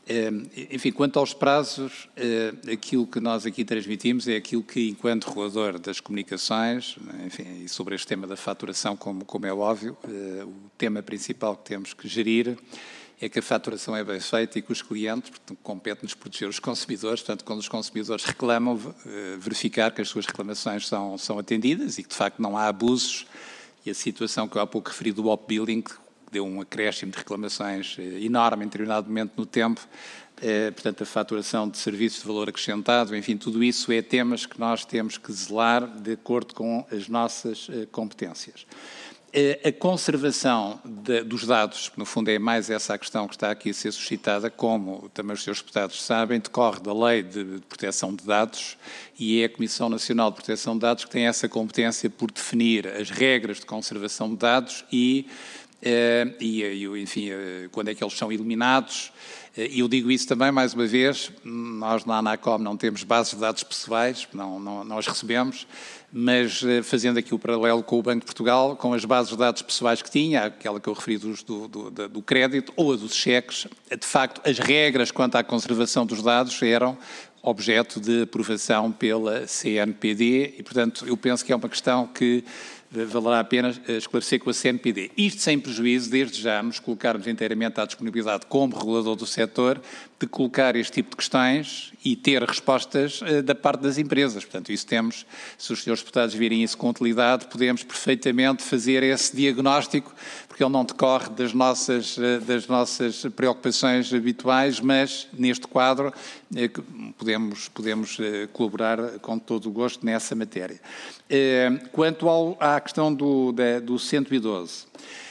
Enfim, quanto aos prazos, aquilo que nós aqui transmitimos é aquilo que, enquanto regulador das comunicações, enfim, e sobre este tema da faturação, como, como é óbvio, o tema principal que temos que gerir é que a faturação é bem feita e que os clientes, portanto, compete-nos proteger os consumidores, portanto, quando os consumidores reclamam, verificar que as suas reclamações são, são atendidas e que, de facto, não há abusos. E a situação que eu há pouco referi do op-billing, deu um acréscimo de reclamações enorme em determinado momento no tempo, eh, portanto, a faturação de serviços de valor acrescentado, enfim, tudo isso é temas que nós temos que zelar de acordo com as nossas eh, competências. Eh, a conservação de, dos dados, no fundo é mais essa a questão que está aqui a ser suscitada, como também os senhores deputados sabem, decorre da Lei de Proteção de Dados e é a Comissão Nacional de Proteção de Dados que tem essa competência por definir as regras de conservação de dados e Uh, e, e, enfim, uh, quando é que eles são eliminados. E uh, eu digo isso também, mais uma vez, nós na ANACOM não temos bases de dados pessoais, não, não, não as recebemos, mas uh, fazendo aqui o paralelo com o Banco de Portugal, com as bases de dados pessoais que tinha, aquela que eu referi do, do, do, do crédito ou a dos cheques, de facto, as regras quanto à conservação dos dados eram objeto de aprovação pela C N P D e, portanto, eu penso que é uma questão que valerá a pena esclarecer com a C N P D. Isto sem prejuízo, desde já, nos colocarmos inteiramente à disponibilidade como regulador do setor, de colocar este tipo de questões e ter respostas uh, da parte das empresas. Portanto, isso temos, se os senhores deputados virem isso com utilidade, podemos perfeitamente fazer esse diagnóstico, porque ele não decorre das nossas, uh, das nossas preocupações habituais, mas neste quadro uh, podemos, podemos uh, colaborar com todo o gosto nessa matéria. Uh, quanto ao, à questão do, da, do cento e doze,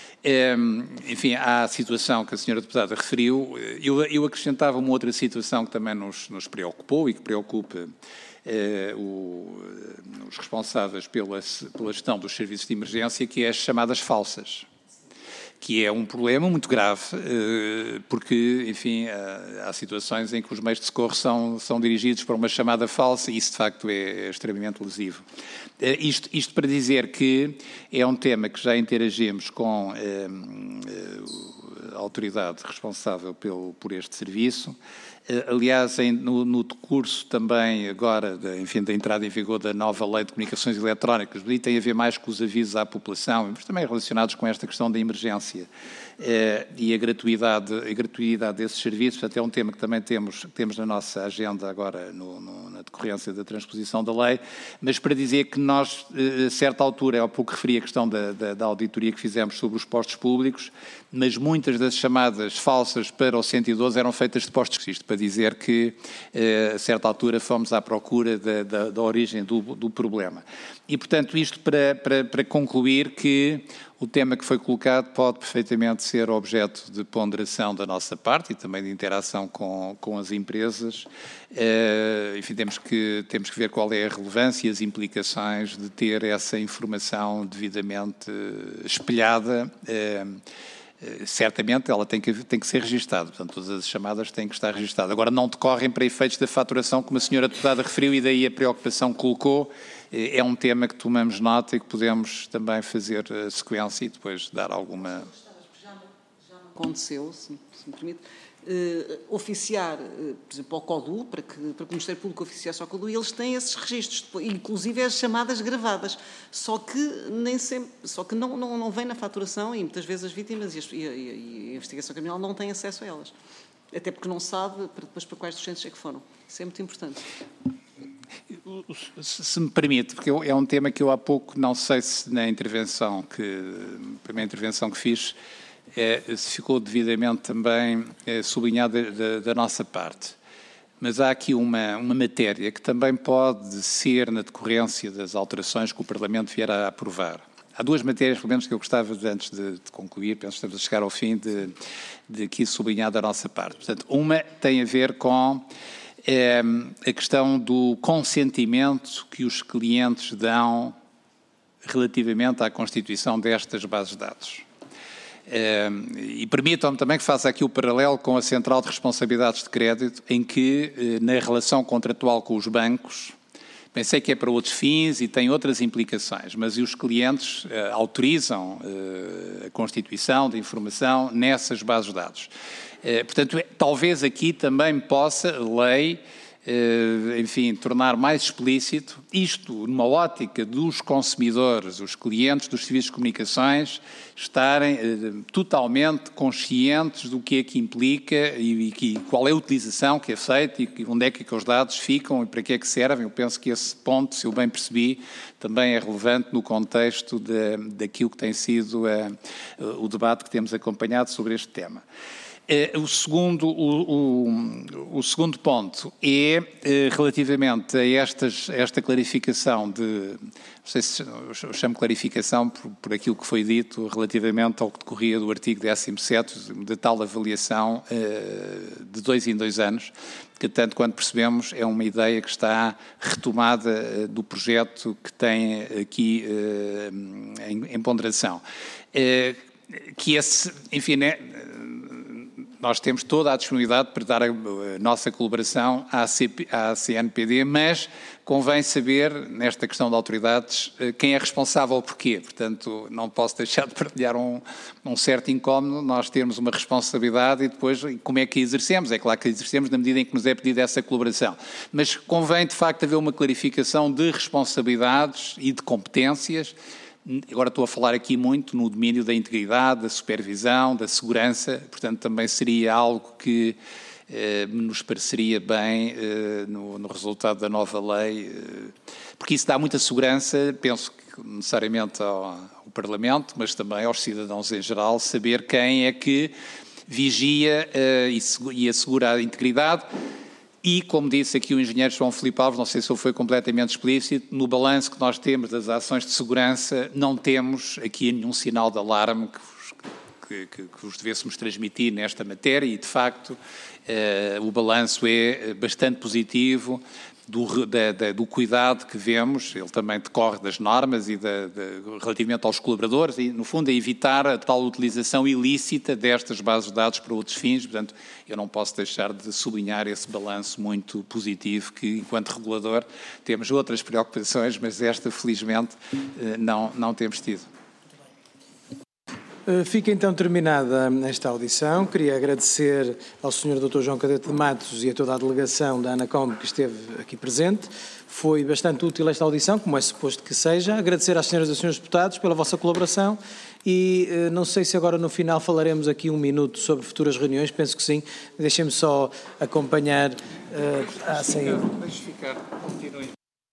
enfim, há a situação que a senhora deputada referiu. Eu, eu acrescentava uma outra situação que também nos, nos preocupou e que preocupa eh, o, os responsáveis pela, pela gestão dos serviços de emergência, que é as chamadas falsas, que é um problema muito grave, eh, porque, enfim, há, há situações em que os meios de socorro são, são dirigidos para uma chamada falsa e isso, de facto, é extremamente lesivo. Isto, isto para dizer que é um tema que já interagimos com eh, a autoridade responsável pelo, por este serviço. Eh, aliás, em, no, no curso também agora, de, enfim, da entrada em vigor da nova Lei de Comunicações Eletrónicas, ali tem a ver mais com os avisos à população, mas também relacionados com esta questão da emergência eh, e a gratuidade, a gratuidade desses serviços. Portanto, é um tema que também temos, temos na nossa agenda agora no, no, na decorrência da transposição da lei, mas para dizer que nós, a certa altura, há pouco referi a questão da, da, da auditoria que fizemos sobre os postos públicos, mas muitas das chamadas falsas para o cento e doze eram feitas de postos. Isto para dizer que, a certa altura, fomos à procura da, da, da origem do, do problema. E, portanto, isto para, para, para concluir que o tema que foi colocado pode perfeitamente ser objeto de ponderação da nossa parte e também de interação com, com as empresas. Uh, enfim, temos que, temos que ver qual é a relevância e as implicações de ter essa informação devidamente espelhada. Uh, certamente ela tem que, tem que ser registada, portanto todas as chamadas têm que estar registadas. Agora não decorrem para efeitos da faturação, como a senhora deputada referiu, e daí a preocupação que colocou. É um tema que tomamos nota e que podemos também fazer a sequência e depois dar alguma... Já, já aconteceu, se, se me permite, uh, oficiar, uh, por exemplo, ao CODU, para que, para que o Ministério Público oficiasse ao CODU, e eles têm esses registros, inclusive as chamadas gravadas, só que, nem sempre, só que não, não, não vem na faturação e muitas vezes as vítimas e, as, e, a, e a investigação criminal não têm acesso a elas, até porque não sabe para, depois para quais docentes é que foram. Isso é muito importante. Se me permite, porque é um tema que eu há pouco, não sei se na intervenção que, a primeira intervenção que fiz, é, se ficou devidamente também é, sublinhada da, da nossa parte. Mas há aqui uma, uma matéria que também pode ser na decorrência das alterações que o Parlamento vier a aprovar. Há duas matérias, pelo menos, que eu gostava, de, antes de, de concluir, penso que estamos a chegar ao fim, de, de aqui sublinhar da nossa parte. Portanto, uma tem a ver com é, a questão do consentimento que os clientes dão relativamente à constituição destas bases de dados. É, e permitam-me também que faça aqui o paralelo com a Central de Responsabilidades de Crédito, em que, na relação contratual com os bancos, Bem, sei que é para outros fins e tem outras implicações, mas os clientes uh, autorizam uh, a constituição de informação nessas bases de dados. Uh, portanto, é, talvez aqui também possa a lei, uh, enfim, tornar mais explícito isto numa ótica dos consumidores, os clientes dos serviços de comunicações, estarem uh, totalmente conscientes do que é que implica e, e qual é a utilização que é feita e onde é que, que os dados ficam e para que é que servem. Eu penso que esse ponto, se eu bem percebi, também é relevante no contexto de, daquilo que tem sido uh, o debate que temos acompanhado sobre este tema. Uh, o, segundo, o, o, o segundo ponto é uh, relativamente a estas, esta clarificação de, não sei se eu chamo clarificação por, por aquilo que foi dito relativamente ao que decorria do artigo décimo sétimo, de tal avaliação uh, de dois em dois anos, que tanto quanto percebemos é uma ideia que está retomada uh, do projeto que tem aqui uh, em, em ponderação. Uh, que esse, enfim, né, nós temos toda a disponibilidade para dar a nossa colaboração à, C P, à C N P D, mas convém saber, nesta questão de autoridades, quem é responsável por quê. Portanto, não posso deixar de partilhar um, um certo incómodo, nós temos uma responsabilidade e depois como é que a exercemos? É claro que a exercemos na medida em que nos é pedida essa colaboração. Mas convém, de facto, haver uma clarificação de responsabilidades e de competências. Agora estou a falar aqui muito no domínio da integridade, da supervisão, da segurança, portanto também seria algo que eh, nos pareceria bem eh, no, no resultado da nova lei, eh, porque isso dá muita segurança, penso que necessariamente ao, ao Parlamento, mas também aos cidadãos em geral, saber quem é que vigia eh, e, e assegura a integridade. E, como disse aqui o engenheiro João Filipe Alves, não sei se ele foi completamente explícito, no balanço que nós temos das ações de segurança, não temos aqui nenhum sinal de alarme que vos, que, que, que vos devêssemos transmitir nesta matéria e, de facto, eh, o balanço é bastante positivo do, da, da, do cuidado que vemos, ele também decorre das normas e da, da, relativamente aos colaboradores e, no fundo, a evitar a tal utilização ilícita destas bases de dados para outros fins. Portanto, eu não posso deixar de sublinhar esse balanço muito positivo que, enquanto regulador, temos outras preocupações, mas esta, felizmente, não, não temos tido. Fica então terminada esta audição. Queria agradecer ao senhor doutor João Cadete de Matos e a toda a delegação da ANACOM que esteve aqui presente. Foi bastante útil esta audição, como é suposto que seja. Agradecer às senhoras e senhores deputados pela vossa colaboração e não sei se agora no final falaremos aqui um minuto sobre futuras reuniões, penso que sim. Deixem-me só acompanhar uh, a saída. Deixe ficar, continuem.